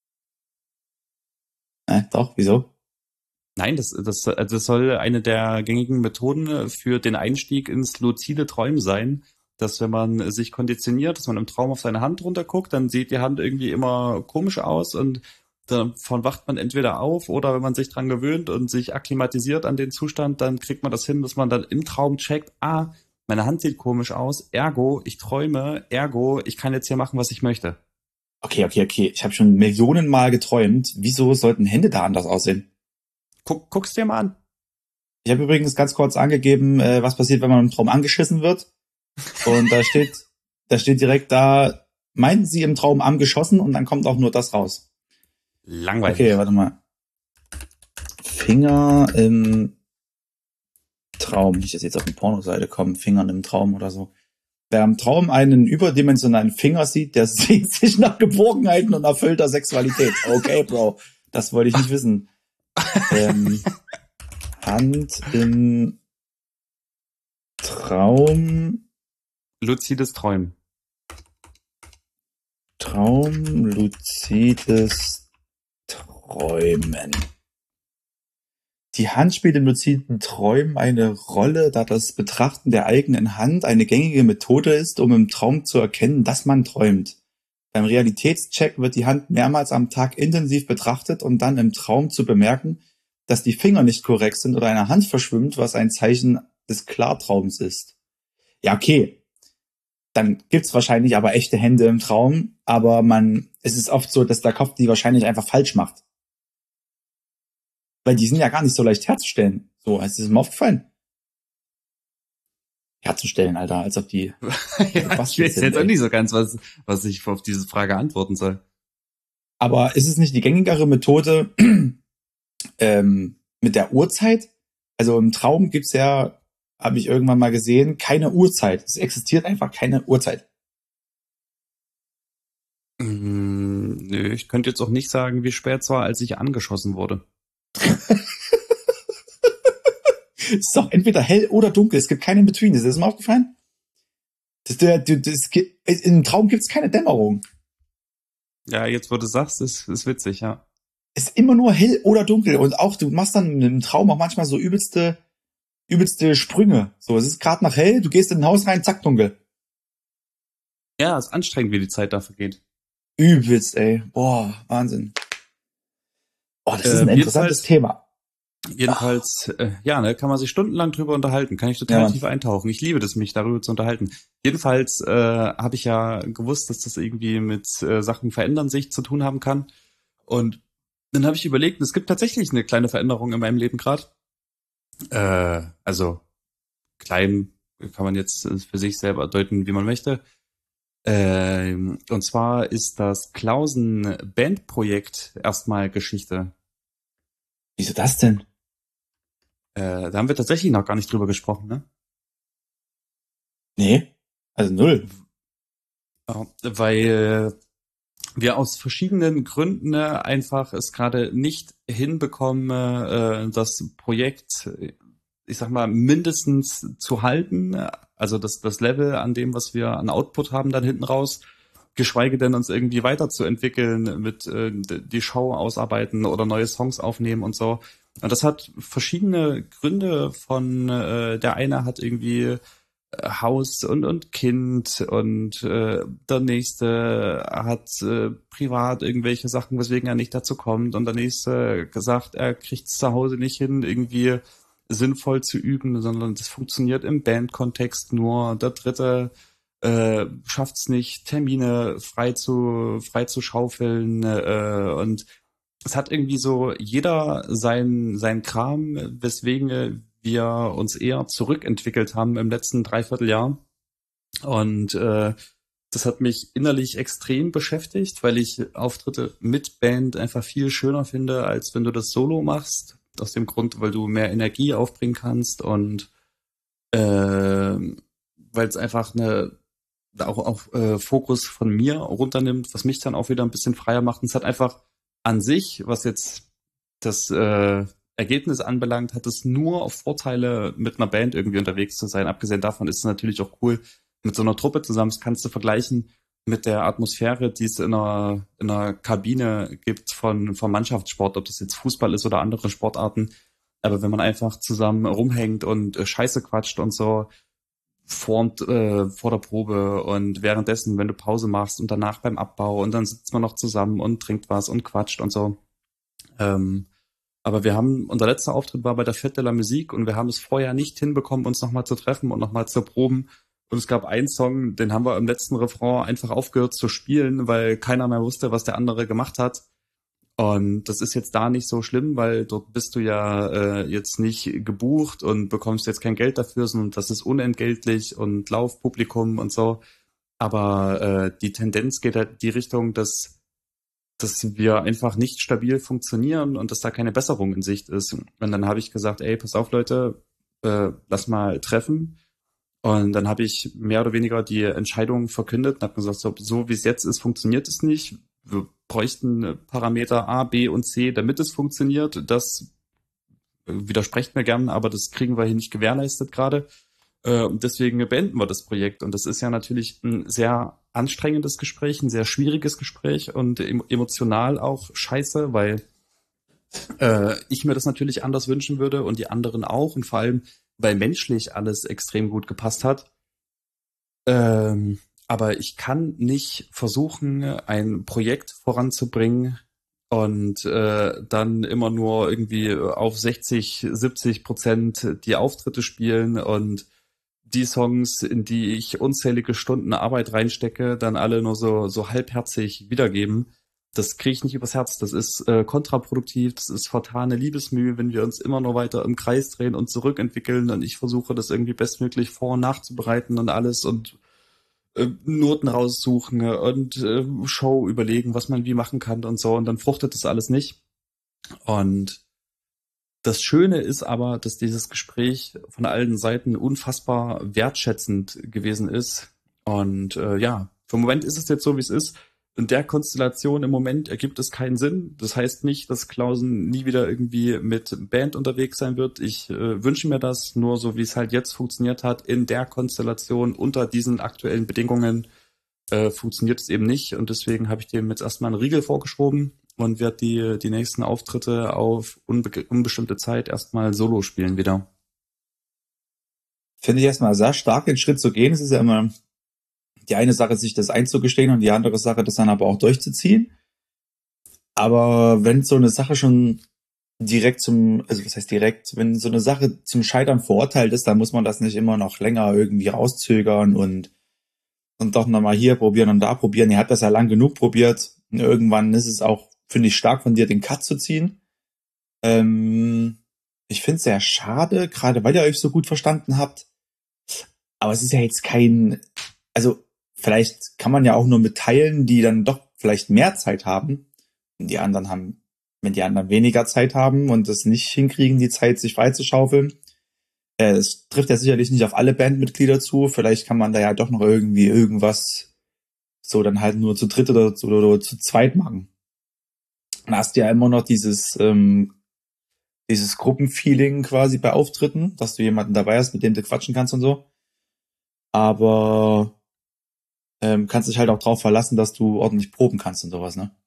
Speaker 2: Äh, doch, wieso?
Speaker 1: Nein, das, das, also das soll eine der gängigen Methoden für den Einstieg ins luzide Träumen sein, dass wenn man sich konditioniert, dass man im Traum auf seine Hand runterguckt, dann sieht die Hand irgendwie immer komisch aus und davon wacht man entweder auf oder wenn man sich dran gewöhnt und sich akklimatisiert an den Zustand, dann kriegt man das hin, dass man dann im Traum checkt, ah, meine Hand sieht komisch aus, ergo, ich träume, ergo, ich kann jetzt hier machen, was ich möchte.
Speaker 2: Okay, okay, okay. Ich habe schon Millionen Mal geträumt. Wieso sollten Hände da anders aussehen?
Speaker 1: Guck, guck's dir mal an.
Speaker 2: Ich habe übrigens ganz kurz angegeben, äh, was passiert, wenn man im Traum angeschissen wird. Und da steht, da steht direkt da, meinten Sie im Traum angeschossen? Und dann kommt auch nur das raus.
Speaker 1: Langweilig.
Speaker 2: Okay, warte mal. Finger im Traum. Nicht, dass jetzt auf die Pornoseite kommen, Fingern im Traum oder so. Wer im Traum einen überdimensionalen Finger sieht, der sehnt sich nach Geborgenheiten und erfüllter Sexualität. Okay, Bro. Das wollte ich nicht wissen. ähm, Hand im Traum,
Speaker 1: Luzides Träumen.
Speaker 2: Traum, luzides Träumen. Die Hand spielt im luziden Träumen eine Rolle, da das Betrachten der eigenen Hand eine gängige Methode ist, um im Traum zu erkennen, dass man träumt. Beim Realitätscheck wird die Hand mehrmals am Tag intensiv betrachtet und dann im Traum zu bemerken, dass die Finger nicht korrekt sind oder eine Hand verschwimmt, was ein Zeichen des Klartraums ist. Ja, okay. Dann gibt's wahrscheinlich aber echte Hände im Traum, aber man, es ist oft so, dass der Kopf die wahrscheinlich einfach falsch macht. Weil die sind ja gar nicht so leicht herzustellen. So, ist es mir aufgefallen? herzustellen, Alter, als ob die
Speaker 1: ja,
Speaker 2: was
Speaker 1: ich weiß
Speaker 2: sind,
Speaker 1: jetzt auch
Speaker 2: ey.
Speaker 1: nicht so ganz, was, was ich auf diese Frage antworten soll.
Speaker 2: Aber ist es nicht die gängigere Methode ähm, mit der Uhrzeit? Also im Traum gibt's ja, habe ich irgendwann mal gesehen, keine Uhrzeit. Es existiert einfach keine Uhrzeit.
Speaker 1: Mm, nö, ich könnte jetzt auch nicht sagen, wie spät es war, als ich angeschossen wurde.
Speaker 2: Es ist doch entweder hell oder dunkel. Es gibt keinen Between. Ist das mal aufgefallen? Das, das, das, das, im Traum gibt's keine Dämmerung.
Speaker 1: Ja, jetzt wo du sagst, ist, ist witzig, ja.
Speaker 2: Es ist immer nur hell oder dunkel. Und auch, du machst dann im Traum auch manchmal so übelste, übelste Sprünge. So, es ist gerade nach hell, du gehst in ein Haus rein, zack, dunkel.
Speaker 1: Ja, ist anstrengend, wie die Zeit dafür geht.
Speaker 2: Übelst, ey. Boah, Wahnsinn. Oh, das ist ein
Speaker 1: Ähm,
Speaker 2: interessantes
Speaker 1: jedenfalls,
Speaker 2: Thema.
Speaker 1: jedenfalls, äh, ja, ne, kann man sich stundenlang drüber unterhalten. Kann ich total
Speaker 2: Ja, Mann.
Speaker 1: tief eintauchen. Ich liebe das, mich darüber zu unterhalten. Jedenfalls äh, habe ich ja gewusst, dass das irgendwie mit äh, Sachen verändern sich zu tun haben kann. Und dann habe ich überlegt, es gibt tatsächlich eine kleine Veränderung in meinem Leben gerade. Äh, also klein kann man jetzt für sich selber deuten, wie man möchte. Ähm, und zwar ist das Klausen-Bandprojekt erstmal Geschichte.
Speaker 2: Wieso das denn?
Speaker 1: Äh, da haben wir tatsächlich noch gar nicht drüber gesprochen, ne?
Speaker 2: Nee, also null.
Speaker 1: Ja, weil wir aus verschiedenen Gründen äh, einfach es gerade nicht hinbekommen, äh, das Projekt, ich sag mal, mindestens zu halten. Also das, das Level an dem, was wir an Output haben, dann hinten raus, geschweige denn uns irgendwie weiterzuentwickeln, mit äh, die Show ausarbeiten oder neue Songs aufnehmen und so. Und das hat verschiedene Gründe von, äh, der eine hat irgendwie Haus und, und Kind und äh, der nächste hat äh, privat irgendwelche Sachen, weswegen er nicht dazu kommt und der nächste gesagt, er kriegt es zu Hause nicht hin, irgendwie sinnvoll zu üben, sondern das funktioniert im Bandkontext nur. Der dritte äh, schafft es nicht, Termine frei zu frei zu schaufeln äh, und es hat irgendwie so jeder sein sein Kram, weswegen wir uns eher zurückentwickelt haben im letzten Dreivierteljahr. Und äh, das hat mich innerlich extrem beschäftigt, weil ich Auftritte mit Band einfach viel schöner finde, als wenn du das solo machst. Aus dem Grund, weil du mehr Energie aufbringen kannst und äh, weil es einfach eine auch, auch äh, Fokus von mir runternimmt, was mich dann auch wieder ein bisschen freier macht. Und es hat einfach an sich, was jetzt das äh, Ergebnis anbelangt, hat es nur auf Vorteile, mit einer Band irgendwie unterwegs zu sein. Abgesehen davon ist es natürlich auch cool, mit so einer Truppe zusammen, das kannst du vergleichen mit der Atmosphäre, die es in einer, in einer Kabine gibt von, vom Mannschaftssport, ob das jetzt Fußball ist oder andere Sportarten. Aber wenn man einfach zusammen rumhängt und äh, Scheiße quatscht und so vor, äh, vor der Probe und währenddessen, wenn du Pause machst und danach beim Abbau und dann sitzt man noch zusammen und trinkt was und quatscht und so. Ähm, aber wir haben, unser letzter Auftritt war bei der Fête de la Musique und wir haben es vorher nicht hinbekommen, uns nochmal zu treffen und nochmal zu proben. Und es gab einen Song, den haben wir im letzten Refrain einfach aufgehört zu spielen, weil keiner mehr wusste, was der andere gemacht hat. Und das ist jetzt da nicht so schlimm, weil dort bist du ja äh, jetzt nicht gebucht und bekommst jetzt kein Geld dafür, sondern das ist unentgeltlich und Laufpublikum und so. Aber äh, die Tendenz geht halt in die Richtung, dass dass wir einfach nicht stabil funktionieren und dass da keine Besserung in Sicht ist. Und dann habe ich gesagt, ey, pass auf, Leute, äh, lass mal treffen. Und dann habe ich mehr oder weniger die Entscheidung verkündet und habe gesagt, so, so wie es jetzt ist, funktioniert es nicht. Wir bräuchten Parameter A, B und C, damit es funktioniert. Das widersprecht mir gern, aber das kriegen wir hier nicht gewährleistet gerade. Und deswegen beenden wir das Projekt. Und das ist ja natürlich ein sehr anstrengendes Gespräch, ein sehr schwieriges Gespräch und emotional auch scheiße, weil äh, ich mir das natürlich anders wünschen würde und die anderen auch. Und vor allem, weil menschlich alles extrem gut gepasst hat. Ähm, aber ich kann nicht versuchen, ein Projekt voranzubringen und äh, dann immer nur irgendwie auf sechzig, siebzig Prozent die Auftritte spielen und die Songs, in die ich unzählige Stunden Arbeit reinstecke, dann alle nur so, so halbherzig wiedergeben. das kriege ich nicht übers Herz. Das ist äh, kontraproduktiv, das ist vertane Liebesmühe, wenn wir uns immer nur weiter im Kreis drehen und zurückentwickeln und ich versuche das irgendwie bestmöglich vor- und nachzubereiten und alles und äh, Noten raussuchen und äh, Show überlegen, was man wie machen kann und so und dann fruchtet das alles nicht. Und das Schöne ist aber, dass dieses Gespräch von allen Seiten unfassbar wertschätzend gewesen ist. Und äh, ja, für den Moment ist es jetzt so, wie es ist. In der Konstellation im Moment ergibt es keinen Sinn. Das heißt nicht, dass Klausen nie wieder irgendwie mit Band unterwegs sein wird. Ich äh, wünsche mir das, nur so wie es halt jetzt funktioniert hat, in der Konstellation unter diesen aktuellen Bedingungen äh, funktioniert es eben nicht. Und deswegen habe ich dem jetzt erstmal einen Riegel vorgeschoben und werde die, die nächsten Auftritte auf unbe- unbestimmte Zeit erstmal solo spielen wieder.
Speaker 2: Finde ich erstmal sehr stark, den Schritt zu gehen. Es ist ja immer die eine Sache, sich das einzugestehen und die andere Sache, das dann aber auch durchzuziehen. Aber wenn so eine Sache schon direkt zum, also was heißt direkt, wenn so eine Sache zum Scheitern verurteilt ist, dann muss man das nicht immer noch länger irgendwie rauszögern und, und doch nochmal hier probieren und da probieren. Ihr habt das ja lang genug probiert. Und irgendwann ist es auch, finde ich, stark von dir, den Cut zu ziehen. Ähm, ich finde es sehr schade, gerade weil ihr euch so gut verstanden habt. Aber es ist ja jetzt kein, also vielleicht kann man ja auch nur mit teilen, die dann doch vielleicht mehr Zeit haben. Und die anderen haben, wenn die anderen weniger Zeit haben und das nicht hinkriegen, die Zeit sich freizuschaufeln. Äh, es trifft ja sicherlich nicht auf alle Bandmitglieder zu. Vielleicht kann man da ja doch noch irgendwie irgendwas so dann halt nur zu dritt oder zu, oder zu zweit machen. Dann hast du ja immer noch dieses, ähm, dieses Gruppenfeeling quasi bei Auftritten, dass du jemanden dabei hast, mit dem du quatschen kannst und so. Aber ähm, kannst dich halt auch drauf verlassen, dass du ordentlich proben kannst und sowas, ne?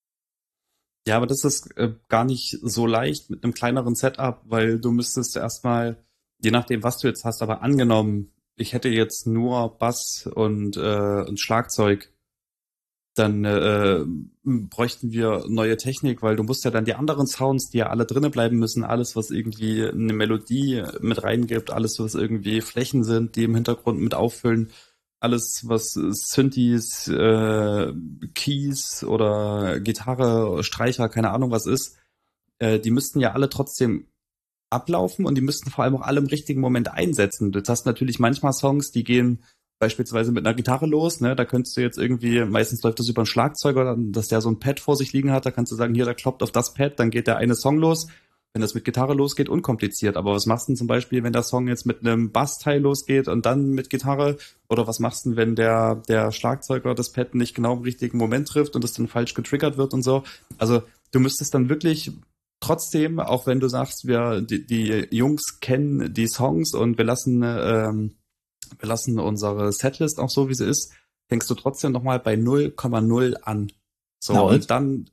Speaker 1: Ja, aber das ist äh, gar nicht so leicht mit einem kleineren Setup, weil du müsstest erstmal, je nachdem, was du jetzt hast, aber angenommen, ich hätte jetzt nur Bass und, äh, und Schlagzeug, dann äh, bräuchten wir neue Technik, weil du musst ja dann die anderen Sounds, die ja alle drinnen bleiben müssen, alles, was irgendwie eine Melodie mit reingibt, alles, was irgendwie Flächen sind, die im Hintergrund mit auffüllen, alles, was Synthes, äh, Keys oder Gitarre, Streicher, keine Ahnung was ist, äh, die müssten ja alle trotzdem ablaufen und die müssten vor allem auch alle im richtigen Moment einsetzen. Du hast natürlich manchmal Songs, die gehen beispielsweise mit einer Gitarre los, ne, da könntest du jetzt irgendwie, meistens läuft das über einen Schlagzeuger, dass der so ein Pad vor sich liegen hat, da kannst du sagen, hier, da kloppt auf das Pad, dann geht der eine Song los. Wenn das mit Gitarre losgeht, unkompliziert. Aber was machst du denn zum Beispiel, wenn der Song jetzt mit einem Bassteil losgeht und dann mit Gitarre? Oder was machst du denn, wenn der, der Schlagzeuger das Pad nicht genau im richtigen Moment trifft und es dann falsch getriggert wird und so? Also du müsstest dann wirklich trotzdem, auch wenn du sagst, wir die, die Jungs kennen die Songs und wir lassen ähm, wir lassen unsere Setlist auch so, wie sie ist, fängst du trotzdem nochmal bei null Komma null an. So,
Speaker 2: Na und?
Speaker 1: und dann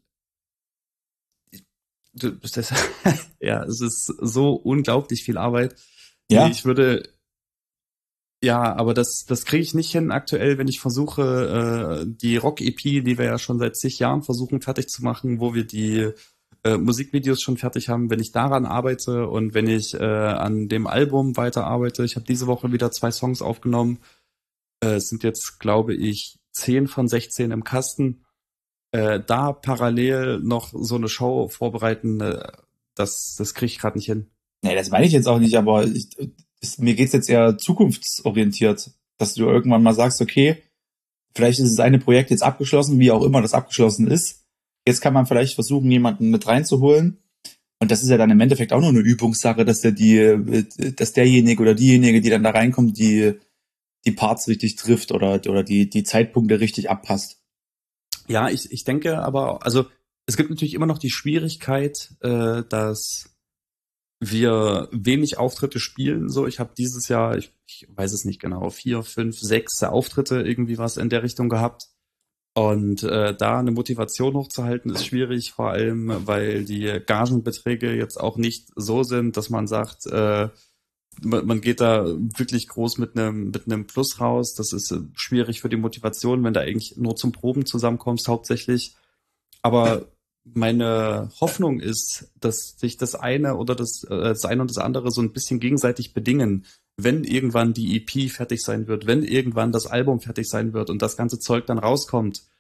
Speaker 1: du, das, ja, es ist so unglaublich viel Arbeit.
Speaker 2: Ja,
Speaker 1: Ich würde, ja, aber das, das kriege ich nicht hin aktuell, wenn ich versuche, äh, die Rock-E P, die wir ja schon seit zig Jahren versuchen fertig zu machen, wo wir die äh, Musikvideos schon fertig haben, wenn ich daran arbeite und wenn ich äh, an dem Album weiterarbeite. Ich habe diese Woche wieder zwei Songs aufgenommen. Äh, es sind jetzt, glaube ich, zehn von sechzehn im Kasten. Äh, da parallel noch so eine Show vorbereiten, äh, das, das kriege ich gerade nicht hin.
Speaker 2: nee, das meine ich jetzt auch nicht, aber ich, es, mir geht's jetzt eher zukunftsorientiert, dass du irgendwann mal sagst, okay, vielleicht ist das eine Projekt jetzt abgeschlossen, wie auch immer das abgeschlossen ist. Jetzt kann man vielleicht versuchen, jemanden mit reinzuholen. Und das ist ja dann im Endeffekt auch nur eine Übungssache, dass der die, dass derjenige oder diejenige, die dann da reinkommt, die, die Parts richtig trifft oder, oder die, die Zeitpunkte richtig abpasst.
Speaker 1: Ja, ich, ich denke aber, also es gibt natürlich immer noch die Schwierigkeit, äh, dass wir wenig Auftritte spielen. So, ich habe dieses Jahr, ich, ich weiß es nicht genau, vier, fünf, sechs Auftritte irgendwie was in der Richtung gehabt. Und äh, da eine Motivation hochzuhalten, ist schwierig, vor allem, weil die Gagenbeträge jetzt auch nicht so sind, dass man sagt, äh, man, man geht da wirklich groß mit einem mit einem Plus raus. Das ist äh, schwierig für die Motivation, wenn du eigentlich nur zum Proben zusammenkommst hauptsächlich. Aber meine Hoffnung ist, dass sich das eine oder das, äh, das eine und das andere so ein bisschen gegenseitig bedingen. Wenn irgendwann die E P fertig sein wird, wenn irgendwann das Album fertig sein wird und das ganze Zeug dann rauskommt,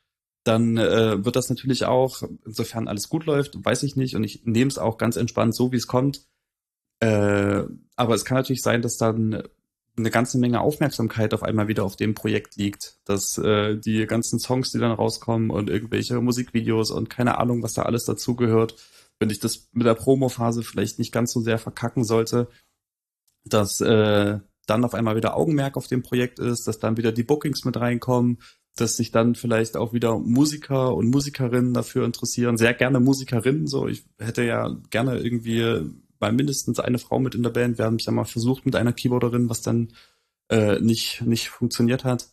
Speaker 1: dann äh, wird das natürlich auch, insofern alles gut läuft, weiß ich nicht. Und ich nehme es auch ganz entspannt so, wie es kommt. Äh, aber es kann natürlich sein, dass dann eine ganze Menge Aufmerksamkeit auf einmal wieder auf dem Projekt liegt. Dass äh, die ganzen Songs, die dann rauskommen und irgendwelche Musikvideos und keine Ahnung, was da alles dazugehört, wenn ich das mit der Promophase vielleicht nicht ganz so sehr verkacken sollte, dass äh, dann auf einmal wieder Augenmerk auf dem Projekt ist, dass dann wieder die Bookings mit reinkommen, dass sich dann vielleicht auch wieder Musiker und Musikerinnen dafür interessieren. Sehr gerne Musikerinnen, so. Ich hätte ja gerne irgendwie mal mindestens eine Frau mit in der Band. Wir haben es ja mal versucht mit einer Keyboarderin, was dann äh, nicht nicht funktioniert hat.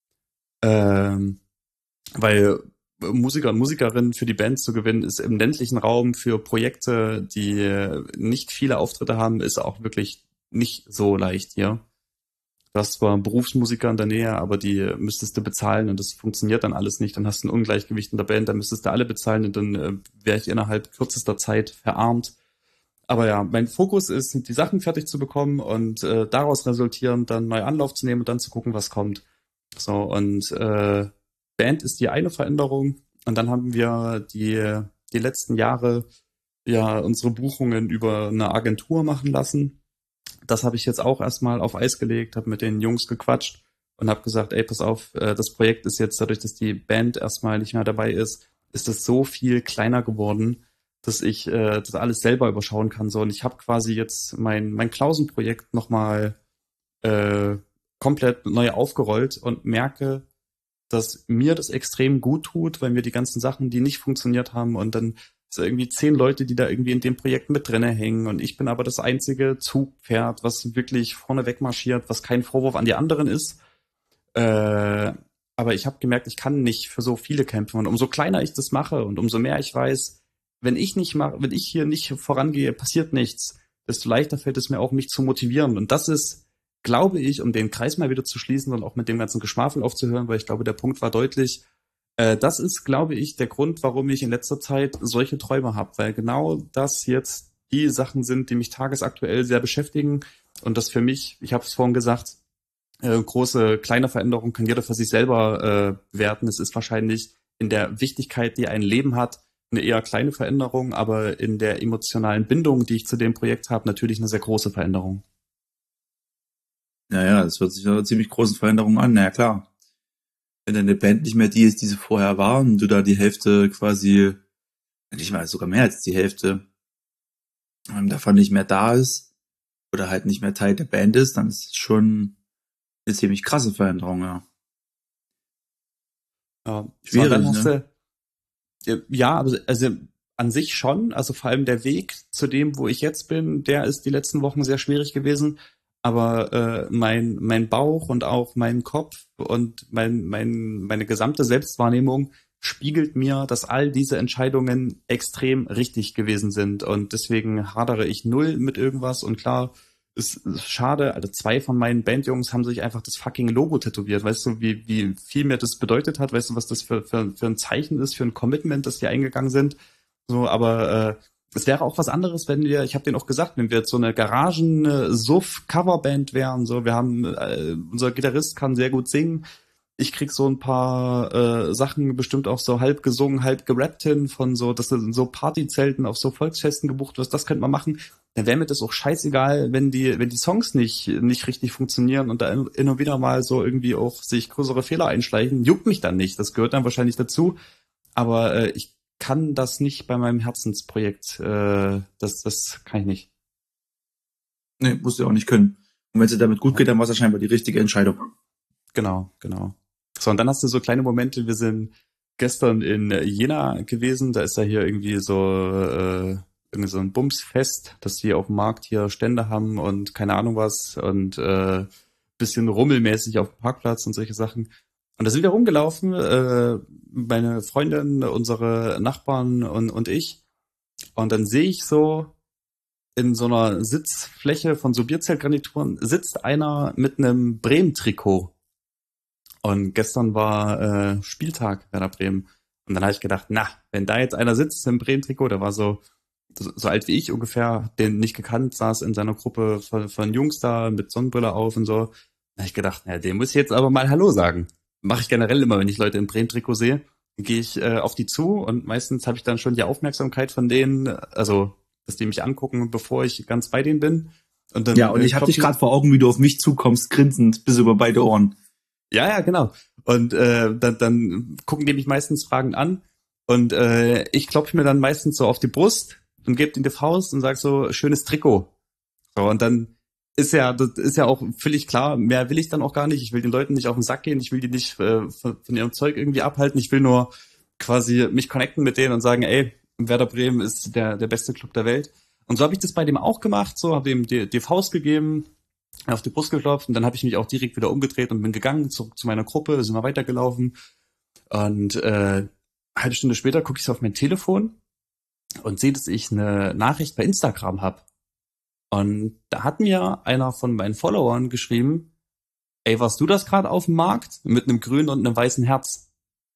Speaker 1: Ähm, weil Musiker und Musikerinnen für die Band zu gewinnen, ist im ländlichen Raum für Projekte, die nicht viele Auftritte haben, ist auch wirklich nicht so leicht hier. Du hast zwar Berufsmusiker in der Nähe, aber die müsstest du bezahlen und das funktioniert dann alles nicht. Dann hast du ein Ungleichgewicht in der Band, dann müsstest du alle bezahlen und dann äh, wäre ich innerhalb kürzester Zeit verarmt. Aber ja, mein Fokus ist, die Sachen fertig zu bekommen und äh, daraus resultierend dann neu Anlauf zu nehmen und dann zu gucken, was kommt. So, und äh, Band ist die eine Veränderung und dann haben wir die, die letzten Jahre ja unsere Buchungen über eine Agentur machen lassen. Das habe ich jetzt auch erstmal auf Eis gelegt, habe mit den Jungs gequatscht und habe gesagt, ey, pass auf, äh, das Projekt ist jetzt, dadurch, dass die Band erstmal nicht mehr dabei ist, ist es so viel kleiner geworden, dass ich äh, das alles selber überschauen kann. So, und ich habe quasi jetzt mein, mein Klausenprojekt nochmal äh, komplett neu aufgerollt und merke, dass mir das extrem gut tut, weil mir die ganzen Sachen, die nicht funktioniert haben und dann so irgendwie zehn Leute, die da irgendwie in dem Projekt mit drinne hängen und ich bin aber das einzige Zugpferd, was wirklich vorne weg marschiert, was kein Vorwurf an die anderen ist. Äh, aber ich habe gemerkt, ich kann nicht für so viele kämpfen und umso kleiner ich das mache und umso mehr ich weiß, wenn ich nicht mache, wenn ich hier nicht vorangehe, passiert nichts, desto leichter fällt es mir auch, mich zu motivieren. Und das ist, glaube ich, um den Kreis mal wieder zu schließen und auch mit dem ganzen Geschwafel aufzuhören, weil ich glaube, der Punkt war deutlich, äh, das ist, glaube ich, der Grund, warum ich in letzter Zeit solche Träume habe, weil genau das jetzt die Sachen sind, die mich tagesaktuell sehr beschäftigen und das für mich, ich habe es vorhin gesagt, äh, große, kleine Veränderungen kann jeder für sich selber äh, werten. Es ist wahrscheinlich in der Wichtigkeit, die ein Leben hat, eine eher kleine Veränderung, aber in der emotionalen Bindung, die ich zu dem Projekt habe, natürlich eine sehr große Veränderung.
Speaker 2: Naja, das hört sich ja ziemlich großen Veränderungen an, naja klar. Wenn deine Band nicht mehr die ist, die sie vorher war und du da die Hälfte quasi, nicht mal sogar mehr als die Hälfte ähm, davon nicht mehr da ist oder halt nicht mehr Teil der Band ist, dann ist es schon eine ziemlich krasse Veränderung, ja.
Speaker 1: Ja,
Speaker 2: Schwierig,
Speaker 1: so, dann hast
Speaker 2: ne?
Speaker 1: du, ja, also, also an sich schon, also vor allem der Weg zu dem, wo ich jetzt bin, der ist die letzten Wochen sehr schwierig gewesen. Aber äh, mein mein Bauch und auch mein Kopf und mein mein meine gesamte Selbstwahrnehmung spiegelt mir, dass all diese Entscheidungen extrem richtig gewesen sind und deswegen hadere ich null mit irgendwas und klar, es ist schade, also zwei von meinen Bandjungs haben sich einfach das fucking Logo tätowiert, weißt du, wie wie viel mir das bedeutet hat, weißt du, was das für für, für ein Zeichen ist, für ein Commitment, das die eingegangen sind, so, aber äh, es wäre auch was anderes, wenn wir, ich habe denen auch gesagt, wenn wir jetzt so eine Garagen-Suff-Coverband wären, so, wir haben, äh, unser Gitarrist kann sehr gut singen, ich krieg so ein paar äh, Sachen bestimmt auch so halb gesungen, halb gerappt hin, von so, dass du in so Partyzelten auf so Volksfesten gebucht wirst, das könnte man machen, dann wäre mir das auch scheißegal, wenn die, wenn die Songs nicht, nicht richtig funktionieren und da immer wieder mal so irgendwie auch sich größere Fehler einschleichen, juckt mich dann nicht, das gehört dann wahrscheinlich dazu, aber äh, ich kann das nicht bei meinem Herzensprojekt. Äh, das, das kann ich nicht.
Speaker 2: Nee, musst du auch nicht können. Und wenn es dir damit gut geht, dann war es ja scheinbar die richtige Entscheidung.
Speaker 1: Genau, genau. So, und dann hast du so kleine Momente, wir sind gestern in Jena gewesen, da ist ja hier irgendwie so, äh, irgendwie so ein Bumsfest, dass die auf dem Markt hier Stände haben und keine Ahnung was und äh, bisschen rummelmäßig auf dem Parkplatz und solche Sachen. Und da sind wir rumgelaufen, äh, meine Freundin, unsere Nachbarn und, und ich. Und dann sehe ich so, in so einer Sitzfläche von so Bierzeltgarnituren sitzt einer mit einem Bremen-Trikot. Und gestern war äh, Spieltag Werder Bremen. Und dann habe ich gedacht, na, wenn da jetzt einer sitzt im Bremen-Trikot, der war so, so, so alt wie ich ungefähr, den nicht gekannt, saß in seiner Gruppe von, von Jungs da mit Sonnenbrille auf und so. Da habe ich gedacht, na, dem muss ich jetzt aber mal Hallo sagen. Mache ich generell immer, wenn ich Leute im Bremen-Trikot sehe. gehe ich äh, auf die zu und meistens habe ich dann schon die Aufmerksamkeit von denen, also dass die mich angucken, bevor ich ganz bei denen bin. Und dann,
Speaker 2: Ja, und
Speaker 1: äh,
Speaker 2: ich habe dich
Speaker 1: klopfen-
Speaker 2: gerade vor Augen, wie du auf mich zukommst, grinsend bis über beide Ohren.
Speaker 1: Ja, ja, genau. Und äh, dann, dann gucken die mich meistens fragend an und äh, ich klopfe mir dann meistens so auf die Brust und gebe ihnen die Faust und sag so, schönes Trikot. So, und dann ist ja, das ist ja auch völlig klar, mehr will ich dann auch gar nicht. Ich will den Leuten nicht auf den Sack gehen, ich will die nicht äh, von, von ihrem Zeug irgendwie abhalten. Ich will nur quasi mich connecten mit denen und sagen, ey, Werder Bremen ist der, der beste Club der Welt. Und so habe ich das bei dem auch gemacht, so habe ihm die, die Faust gegeben, auf die Brust geklopft und dann habe ich mich auch direkt wieder umgedreht und bin gegangen, zurück zu meiner Gruppe, sind wir weitergelaufen und äh, eine halbe Stunde später gucke ich so auf mein Telefon und sehe, dass ich eine Nachricht bei Instagram habe. Und da hat mir einer von meinen Followern geschrieben, ey, warst du das gerade auf dem Markt mit einem grünen und einem weißen Herz?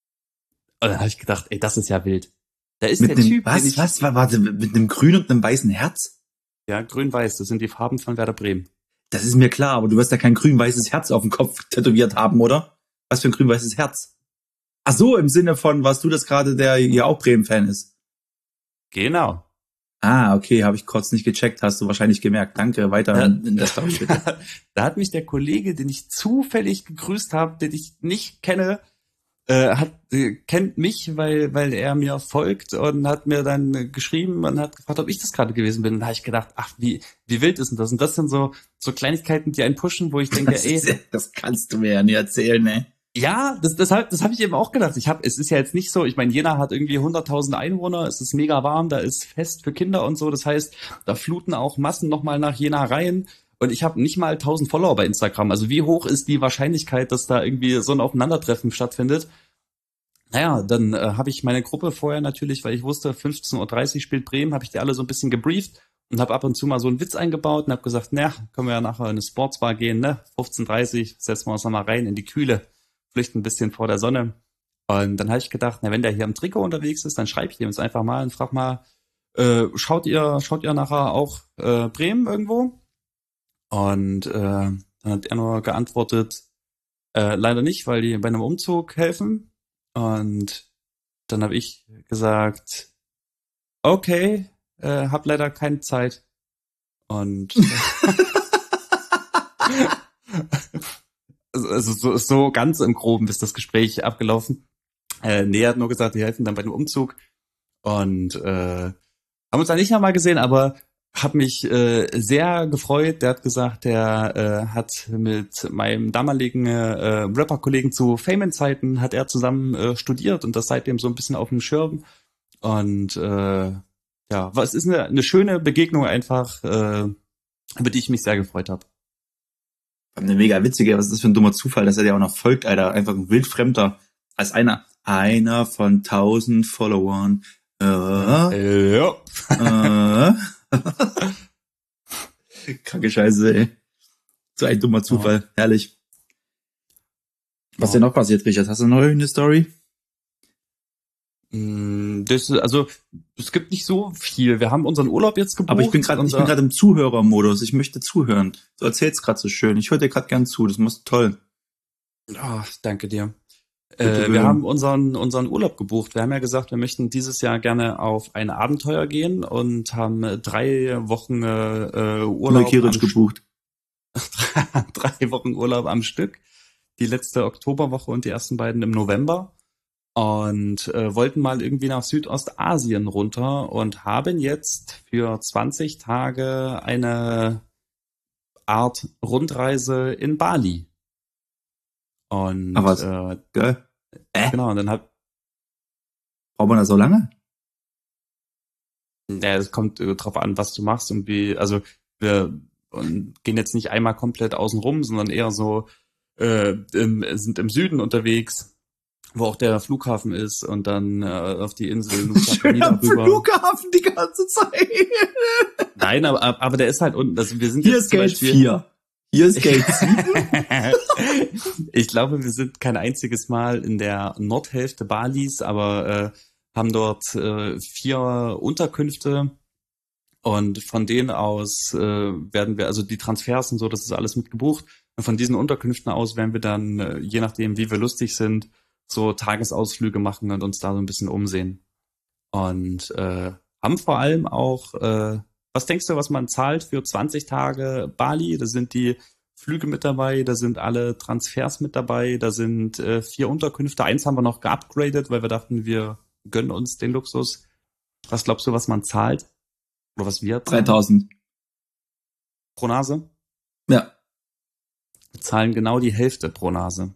Speaker 1: Und dann habe ich gedacht, ey, das ist ja wild. Da ist
Speaker 2: Mit
Speaker 1: der
Speaker 2: einem,
Speaker 1: Typ,
Speaker 2: was,
Speaker 1: den ich,
Speaker 2: was, warte, mit einem grünen und einem weißen Herz?
Speaker 1: ja, grün-weiß, das sind die Farben von Werder Bremen.
Speaker 2: Das ist mir klar, aber du wirst ja kein grün-weißes Herz auf dem Kopf tätowiert haben, oder? Was für ein grün-weißes Herz? Ach so, im Sinne von, warst du das gerade, der hier auch Bremen-Fan ist?
Speaker 1: Genau.
Speaker 2: Ah, okay, habe ich kurz nicht gecheckt, hast du wahrscheinlich gemerkt. Danke, weiter
Speaker 1: Ja.
Speaker 2: in der Story bitte.
Speaker 1: Da hat mich der Kollege, den ich zufällig gegrüßt habe, den ich nicht kenne, äh, hat äh, kennt mich, weil weil er mir folgt und hat mir dann äh, geschrieben und hat gefragt, ob ich das gerade gewesen bin. Und da habe ich gedacht, ach, wie wie wild ist denn das? Und das sind so so Kleinigkeiten, die einen pushen, wo ich denke,
Speaker 2: Das,
Speaker 1: ey,
Speaker 2: ist, das kannst du mir ja nicht erzählen, ne?
Speaker 1: ja, das das hab, das habe ich eben auch gedacht. Ich habe, es ist ja jetzt nicht so, ich meine, Jena hat irgendwie hunderttausend Einwohner, es ist mega warm, da ist Fest für Kinder und so. Das heißt, da fluten auch Massen nochmal nach Jena rein. Und ich habe nicht mal tausend Follower bei Instagram. Also wie hoch ist die Wahrscheinlichkeit, dass da irgendwie so ein Aufeinandertreffen stattfindet? Naja, dann äh, habe ich meine Gruppe vorher natürlich, weil ich wusste, fünfzehn Uhr dreißig spielt Bremen, habe ich die alle so ein bisschen gebrieft und habe ab und zu mal so einen Witz eingebaut und habe gesagt, na, können wir ja nachher in eine Sportsbar gehen, ne? fünfzehn Uhr dreißig, setzen wir uns nochmal rein in die Kühle, flüchten ein bisschen vor der Sonne. Und dann habe ich gedacht, na, wenn der hier im Trikot unterwegs ist, dann schreibe ich dem jetzt einfach mal und frag mal, äh, schaut ihr, schaut ihr nachher auch äh, Bremen irgendwo? Und äh, dann hat er nur geantwortet, äh, leider nicht, weil die bei einem Umzug helfen. Und dann habe ich gesagt, okay, äh, hab leider keine Zeit. Und also, also so, so ganz im Groben ist das Gespräch abgelaufen. Äh, nee, er hat nur gesagt, die helfen dann bei dem Umzug. Und äh, haben uns dann nicht nochmal gesehen, aber hab mich äh, sehr gefreut. Der hat gesagt, der äh, hat mit meinem damaligen äh, Rapper-Kollegen zu Fame-Zeiten hat er zusammen äh, studiert und das seitdem so ein bisschen auf dem Schirm. Und äh, ja, was ist eine, eine schöne Begegnung einfach, äh, über die ich mich sehr gefreut habe.
Speaker 2: Eine mega witzige, was ist das für ein dummer Zufall, dass er dir auch noch folgt, Alter. Einfach ein wildfremder. Als einer, einer von tausend Followern. Äh,
Speaker 1: Äh, ja.
Speaker 2: äh. Kranke Scheiße, ey. So ein dummer Zufall. Ja. Herrlich. Was
Speaker 1: Ja.
Speaker 2: denn noch passiert, Richard? Hast du noch irgendeine Story?
Speaker 1: Das, also es gibt nicht so viel. Wir haben unseren Urlaub jetzt gebucht.
Speaker 2: Aber ich bin gerade ich bin gerade im Zuhörermodus. Ich möchte zuhören. Du erzählst gerade so schön. Ich höre dir gerade gern zu. Das machst du toll.
Speaker 1: Oh, danke dir.
Speaker 2: Bitte,
Speaker 1: Äh, wir
Speaker 2: bitte.
Speaker 1: haben unseren unseren Urlaub gebucht. Wir haben ja gesagt, wir möchten dieses Jahr gerne auf ein Abenteuer gehen und haben äh, drei Wochen äh, Urlaub
Speaker 2: Neugierig
Speaker 1: am
Speaker 2: gebucht.
Speaker 1: drei Wochen Urlaub am Stück. Die letzte Oktoberwoche und die ersten beiden im November. Und äh, wollten mal irgendwie nach Südostasien runter und haben jetzt für zwanzig Tage eine Art Rundreise in Bali. Und
Speaker 2: Ach was.
Speaker 1: äh,
Speaker 2: Geil. Äh?
Speaker 1: genau, und dann hat,
Speaker 2: Braucht man da so lange?
Speaker 1: ja, es kommt äh, drauf an, was du machst und wie, also wir und gehen jetzt nicht einmal komplett außen rum, sondern eher so äh, im, sind im Süden unterwegs, wo auch der Flughafen ist und dann äh, auf die Insel Nusa
Speaker 2: Schön
Speaker 1: Penida
Speaker 2: am
Speaker 1: rüber.
Speaker 2: Flughafen die ganze Zeit.
Speaker 1: Nein, aber, aber der ist halt unten. Also wir sind
Speaker 2: Hier
Speaker 1: jetzt
Speaker 2: ist
Speaker 1: zum
Speaker 2: Gate
Speaker 1: Beispiel,
Speaker 2: vier. Hier ist Gate sieben.
Speaker 1: ich glaube, wir sind kein einziges Mal in der Nordhälfte Balis, aber äh, haben dort äh, vier Unterkünfte und von denen aus äh, werden wir, also die Transfers und so, das ist alles mit gebucht. Und von diesen Unterkünften aus werden wir dann, äh, je nachdem, wie wir lustig sind, so Tagesausflüge machen und uns da so ein bisschen umsehen. Und äh, haben vor allem auch, äh, was denkst du, was man zahlt für zwanzig Tage Bali? Da sind die Flüge mit dabei, da sind alle Transfers mit dabei, da sind äh, vier Unterkünfte. Eins haben wir noch geupgradet, weil wir dachten, wir gönnen uns den Luxus. Was glaubst du, was man zahlt? Oder was wir zahlen?
Speaker 2: dreitausend.
Speaker 1: Pro Nase?
Speaker 2: Ja.
Speaker 1: Wir zahlen genau die Hälfte pro Nase.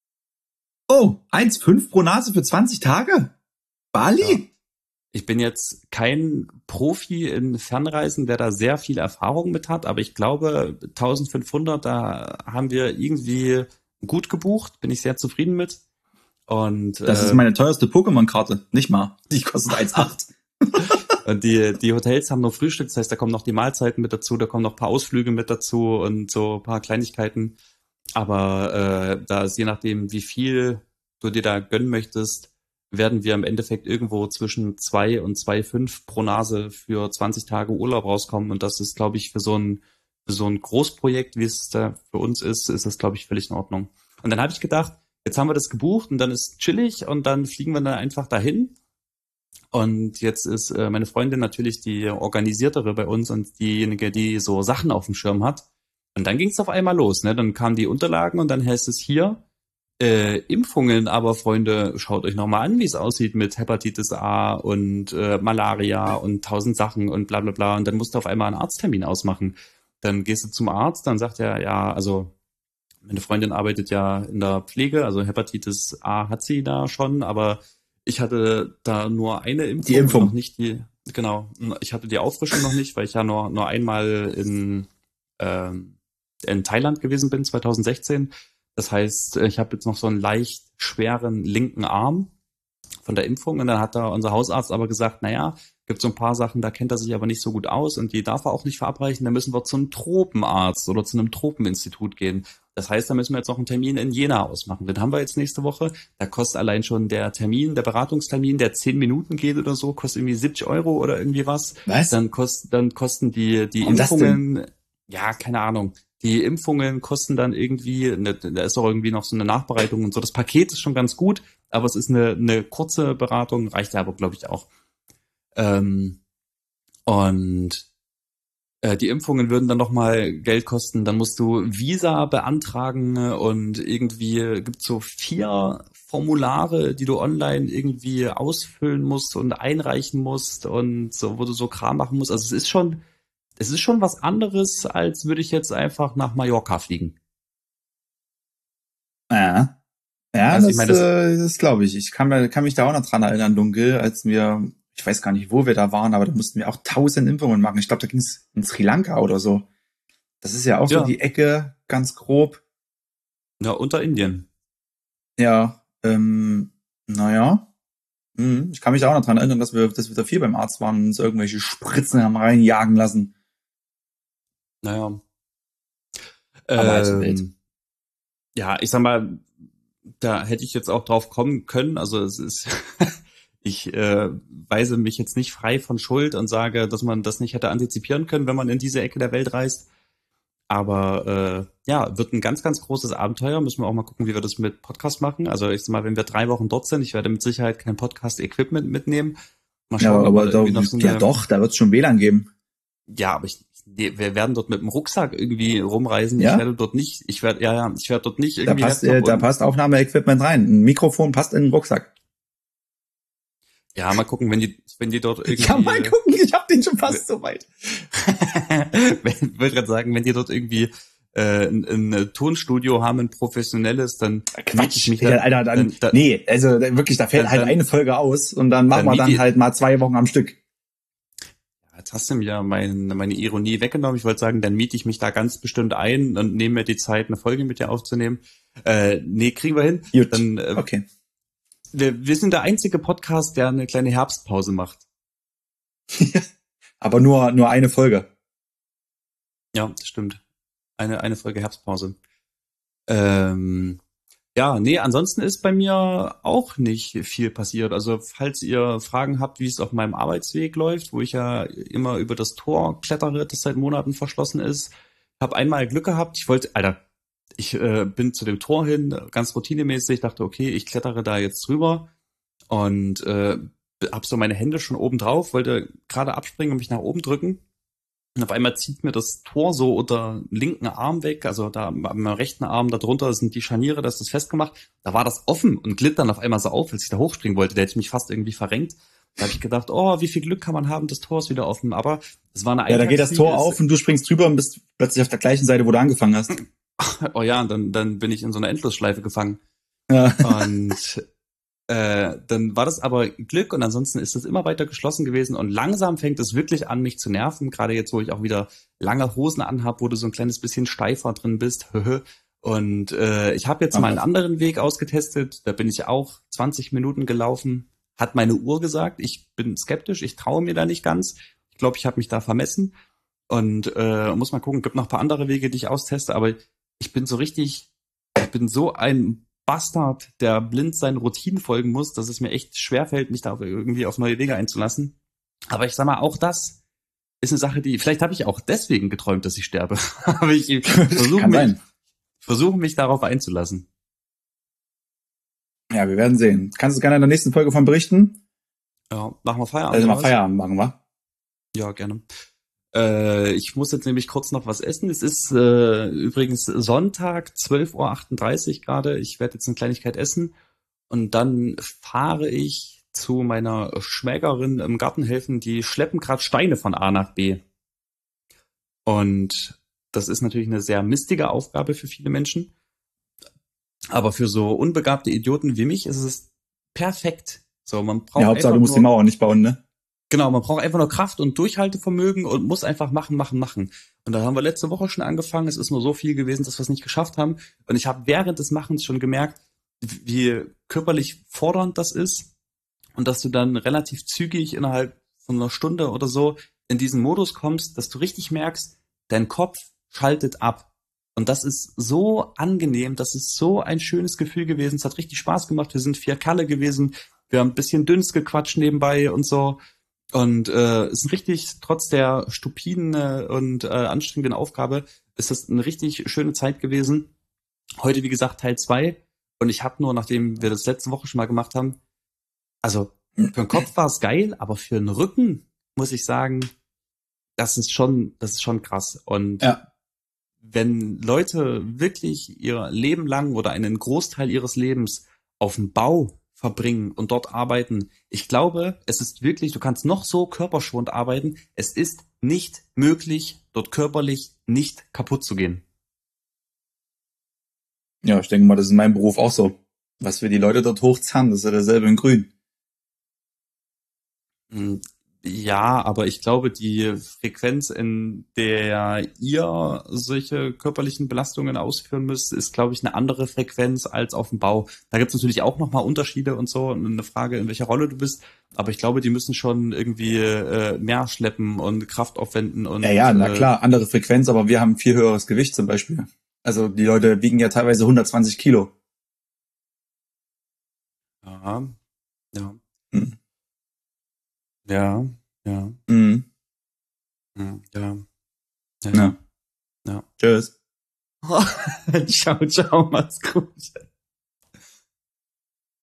Speaker 2: Oh, eins Komma fünf pro Nase für zwanzig Tage? Bali?
Speaker 1: Ja. Ich bin jetzt kein Profi in Fernreisen, der da sehr viel Erfahrung mit hat, aber ich glaube, eintausendfünfhundert, da haben wir irgendwie gut gebucht, bin ich sehr zufrieden mit. Und
Speaker 2: Das
Speaker 1: äh,
Speaker 2: ist meine teuerste Pokémon-Karte. Nicht mal. Die kostet eins Komma acht.
Speaker 1: Und die, die Hotels haben nur Frühstück, das heißt, da kommen noch die Mahlzeiten mit dazu, da kommen noch ein paar Ausflüge mit dazu und so ein paar Kleinigkeiten. Aber äh, da ist je nachdem, wie viel du dir da gönnen möchtest, werden wir im Endeffekt irgendwo zwischen zwei und zwei Komma fünf pro Nase für zwanzig Tage Urlaub rauskommen. Und das ist, glaube ich, für so ein, für so ein Großprojekt, wie es da für uns ist, ist das, glaube ich, völlig in Ordnung. Und dann habe ich gedacht, jetzt haben wir das gebucht und dann ist chillig und dann fliegen wir dann einfach dahin. Und jetzt ist äh, meine Freundin natürlich die Organisiertere bei uns und diejenige, die so Sachen auf dem Schirm hat. Und dann ging es auf einmal los, ne? Dann kamen die Unterlagen und dann heißt es hier, äh, Impfungen, aber Freunde, schaut euch nochmal an, wie es aussieht mit Hepatitis A und äh, Malaria und tausend Sachen und bla bla bla. Und dann musst du auf einmal einen Arzttermin ausmachen. Dann gehst du zum Arzt, dann sagt er, ja, also meine Freundin arbeitet ja in der Pflege, also Hepatitis A hat sie da schon, aber ich hatte da nur eine Impfung.
Speaker 2: Die Impfung.
Speaker 1: Noch nicht die, genau, ich hatte die Auffrischung noch nicht, weil ich ja nur, nur einmal in, ähm, in Thailand gewesen bin, zwanzig sechzehn. Das heißt, ich habe jetzt noch so einen leicht schweren linken Arm von der Impfung. Und dann hat da unser Hausarzt aber gesagt, naja, gibt so ein paar Sachen, da kennt er sich aber nicht so gut aus und die darf er auch nicht verabreichen. Da müssen wir zu einem Tropenarzt oder zu einem Tropeninstitut gehen. Das heißt, da müssen wir jetzt noch einen Termin in Jena ausmachen. Den haben wir jetzt nächste Woche. Da kostet allein schon der Termin, der Beratungstermin, der zehn Minuten geht oder so, kostet irgendwie siebzig Euro oder irgendwie was.
Speaker 2: Was?
Speaker 1: Dann, kost, dann kosten die, die
Speaker 2: Warum das
Speaker 1: Impfungen, ja, keine Ahnung. Die Impfungen kosten dann irgendwie, ne, da ist auch irgendwie noch so eine Nachbereitung und so. Das Paket ist schon ganz gut, aber es ist eine, eine kurze Beratung, reicht ja aber, glaube ich, auch. Ähm, und äh, die Impfungen würden dann nochmal Geld kosten. Dann musst du Visa beantragen und irgendwie gibt's so vier Formulare, die du online irgendwie ausfüllen musst und einreichen musst und so, wo du so Kram machen musst. Also es ist schon Es ist schon was anderes, als würde ich jetzt einfach nach Mallorca fliegen.
Speaker 2: Ja, ja
Speaker 1: Also
Speaker 2: das,
Speaker 1: ich meine, das-
Speaker 2: äh, das glaube ich. Ich kann, mir- kann mich da auch noch dran erinnern, dunkel, als wir, ich weiß gar nicht, wo wir da waren, aber da mussten wir auch tausend Impfungen machen. Ich glaube, da ging es in Sri Lanka oder so. Das ist ja auch
Speaker 1: Ja.
Speaker 2: so die Ecke, ganz grob.
Speaker 1: Ja, unter Indien.
Speaker 2: Ja, ähm, naja. Hm, ich kann mich da auch noch dran erinnern, dass wir, dass wir da viel beim Arzt waren und uns irgendwelche Spritzen haben reinjagen lassen.
Speaker 1: Naja.
Speaker 2: Aber also wild.
Speaker 1: Ähm, ja, ich sag mal, da hätte ich jetzt auch drauf kommen können. Also es ist, ich äh, weise mich jetzt nicht frei von Schuld und sage, dass man das nicht hätte antizipieren können, wenn man in diese Ecke der Welt reist. Aber äh, ja, wird ein ganz, ganz großes Abenteuer. Müssen wir auch mal gucken, wie wir das mit Podcast machen. Also ich sag mal, wenn wir drei Wochen dort sind, ich werde mit Sicherheit kein Podcast-Equipment mitnehmen. Mal
Speaker 2: Ja,
Speaker 1: schauen, ob
Speaker 2: aber
Speaker 1: wir
Speaker 2: da,
Speaker 1: irgendwie noch so
Speaker 2: ja
Speaker 1: eine,
Speaker 2: doch, da wird es schon W L A N geben.
Speaker 1: ja, aber ich, nee, wir werden dort mit dem Rucksack irgendwie rumreisen.
Speaker 2: Ja?
Speaker 1: Ich werde dort nicht, ich werde, ja, ja, ich werde dort nicht
Speaker 2: Da
Speaker 1: irgendwie
Speaker 2: passt,
Speaker 1: Laptop
Speaker 2: äh, da
Speaker 1: und-
Speaker 2: passt Aufnahmeequipment rein. Ein Mikrofon passt in den Rucksack.
Speaker 1: Ja, mal gucken, wenn die, wenn die dort irgendwie.
Speaker 2: Ja, mal gucken, ich hab den schon fast so weit.
Speaker 1: Ich wollte gerade sagen, wenn die dort irgendwie äh, ein, ein Tonstudio haben, ein professionelles, dann miete ich mich
Speaker 2: Digga,
Speaker 1: da,
Speaker 2: Alter, dann,
Speaker 1: dann, dann,
Speaker 2: nee, also da- wirklich, da fällt
Speaker 1: dann-
Speaker 2: halt
Speaker 1: dann-
Speaker 2: eine Folge aus und dann machen
Speaker 1: dann
Speaker 2: wir
Speaker 1: miet
Speaker 2: dann
Speaker 1: die-
Speaker 2: halt mal zwei Wochen am Stück.
Speaker 1: Jetzt hast du mir ja mein, meine Ironie weggenommen. Ich wollte sagen, dann miete ich mich da ganz bestimmt ein und nehme mir die Zeit, eine Folge mit dir aufzunehmen. Äh, nee, kriegen wir hin.
Speaker 2: Gut,
Speaker 1: Dann, äh,
Speaker 2: okay.
Speaker 1: wir, wir sind der einzige Podcast, der eine kleine Herbstpause macht.
Speaker 2: Aber nur, nur eine Folge.
Speaker 1: Ja, das stimmt. Eine, eine Folge Herbstpause. Ähm, ja, nee, ansonsten ist bei mir auch nicht viel passiert. Also falls ihr Fragen habt, wie es auf meinem Arbeitsweg läuft, wo ich ja immer über das Tor klettere, das seit Monaten verschlossen ist, habe einmal Glück gehabt. Ich wollte, Alter, ich äh, bin zu dem Tor hin, ganz routinemäßig, dachte, okay, ich klettere da jetzt drüber und äh, hab so meine Hände schon oben drauf, wollte gerade abspringen und mich nach oben drücken. Und auf einmal zieht mir das Tor so unter linken Arm weg, also da am rechten Arm darunter sind die Scharniere, da ist das festgemacht. Da war das offen und glitt dann auf einmal so auf, als ich da hochspringen wollte. Der hätte mich fast irgendwie verrenkt. Da habe ich gedacht, oh, wie viel Glück kann man haben, das Tor ist wieder offen. Aber es war eine
Speaker 2: Ja, da geht das Tor auf und du springst drüber und bist plötzlich auf der gleichen Seite, wo du angefangen hast.
Speaker 1: Oh ja, und dann, dann bin ich in so einer Endlosschleife gefangen.
Speaker 2: Ja.
Speaker 1: Und äh, dann war das aber Glück und ansonsten ist es immer weiter geschlossen gewesen und langsam fängt es wirklich an, mich zu nerven. Gerade jetzt, wo ich auch wieder lange Hosen anhab, wo du so ein kleines bisschen steifer drin bist. Und äh, ich habe jetzt
Speaker 2: Ach,
Speaker 1: mal einen
Speaker 2: was.
Speaker 1: anderen Weg ausgetestet. Da bin ich auch zwanzig Minuten gelaufen. Hat meine Uhr gesagt. Ich bin skeptisch. Ich traue mir da nicht ganz. Ich glaube, ich habe mich da vermessen. Und äh, muss mal gucken, gibt noch ein paar andere Wege, die ich austeste. Aber ich bin so richtig, ich bin so ein Bastard, der blind seinen Routinen folgen muss, dass es mir echt schwerfällt, mich da irgendwie auf neue Wege einzulassen. Aber ich sag mal, auch das ist eine Sache, die, vielleicht habe ich auch deswegen geträumt, dass ich sterbe. Aber ich versuche
Speaker 2: Kann
Speaker 1: mich,
Speaker 2: sein.
Speaker 1: versuche mich darauf einzulassen.
Speaker 2: Ja, wir werden sehen. Kannst du gerne in der nächsten Folge von berichten?
Speaker 1: Ja, machen wir Feierabend.
Speaker 2: Also mal
Speaker 1: oder was?
Speaker 2: Feierabend machen, wa?
Speaker 1: Ja, gerne. Äh, ich muss jetzt nämlich kurz noch was essen. Es ist äh, übrigens Sonntag, zwölf Uhr achtunddreißig gerade. Ich werde jetzt eine Kleinigkeit essen und dann fahre ich zu meiner Schwägerin im Garten helfen. Die schleppen gerade Steine von A nach B. Und das ist natürlich eine sehr mistige Aufgabe für viele Menschen. Aber für so unbegabte Idioten wie mich ist es perfekt. So, man braucht
Speaker 2: Ja, Hauptsache,
Speaker 1: einfach
Speaker 2: du musst die
Speaker 1: nur
Speaker 2: Mauer nicht bauen, ne?
Speaker 1: Genau, man braucht einfach nur Kraft und Durchhaltevermögen und muss einfach machen, machen, machen. Und da haben wir letzte Woche schon angefangen. Es ist nur so viel gewesen, dass wir es nicht geschafft haben. Und ich habe während des Machens schon gemerkt, wie körperlich fordernd das ist und dass du dann relativ zügig innerhalb von einer Stunde oder so in diesen Modus kommst, dass du richtig merkst, dein Kopf schaltet ab. Und das ist so angenehm, das ist so ein schönes Gefühl gewesen. Es hat richtig Spaß gemacht. Wir sind vier Kerle gewesen. Wir haben ein bisschen dünns gequatscht nebenbei und so. Und äh, es ist richtig, trotz der stupiden äh, und äh, anstrengenden Aufgabe, ist das eine richtig schöne Zeit gewesen. Heute, wie gesagt, Teil zwei. Und ich habe nur, nachdem wir das letzte Woche schon mal gemacht haben, also für den Kopf war es geil, aber für den Rücken muss ich sagen, das ist schon, das ist schon krass. Und
Speaker 2: Ja.
Speaker 1: wenn Leute wirklich ihr Leben lang oder einen Großteil ihres Lebens auf dem Bau verbringen und dort arbeiten, ich glaube, es ist wirklich, du kannst noch so körperschonend arbeiten, es ist nicht möglich, dort körperlich nicht kaputt zu gehen.
Speaker 2: Ja, ich denke mal, das ist in meinem Beruf auch so. Was wir die Leute dort hochzahlen, das ist ja dasselbe in Grün.
Speaker 1: Hm, Ja, aber ich glaube, die Frequenz, in der ihr solche körperlichen Belastungen ausführen müsst, ist, glaube ich, eine andere Frequenz als auf dem Bau. Da gibt es natürlich auch nochmal Unterschiede und so, und eine Frage, in welcher Rolle du bist. Aber ich glaube, die müssen schon irgendwie äh, mehr schleppen und Kraft aufwenden und
Speaker 2: Ja, ja, na
Speaker 1: äh,
Speaker 2: klar, andere Frequenz, aber wir haben viel höheres Gewicht zum Beispiel. Also die Leute wiegen ja teilweise hundertzwanzig Kilo.
Speaker 1: ja, ja,
Speaker 2: Hm.
Speaker 1: ja, ja,
Speaker 2: Mhm.
Speaker 1: ja, ja, ja,
Speaker 2: Ja.
Speaker 1: ja.
Speaker 2: Tschüss.
Speaker 1: Ciao, ciao, mach's gut.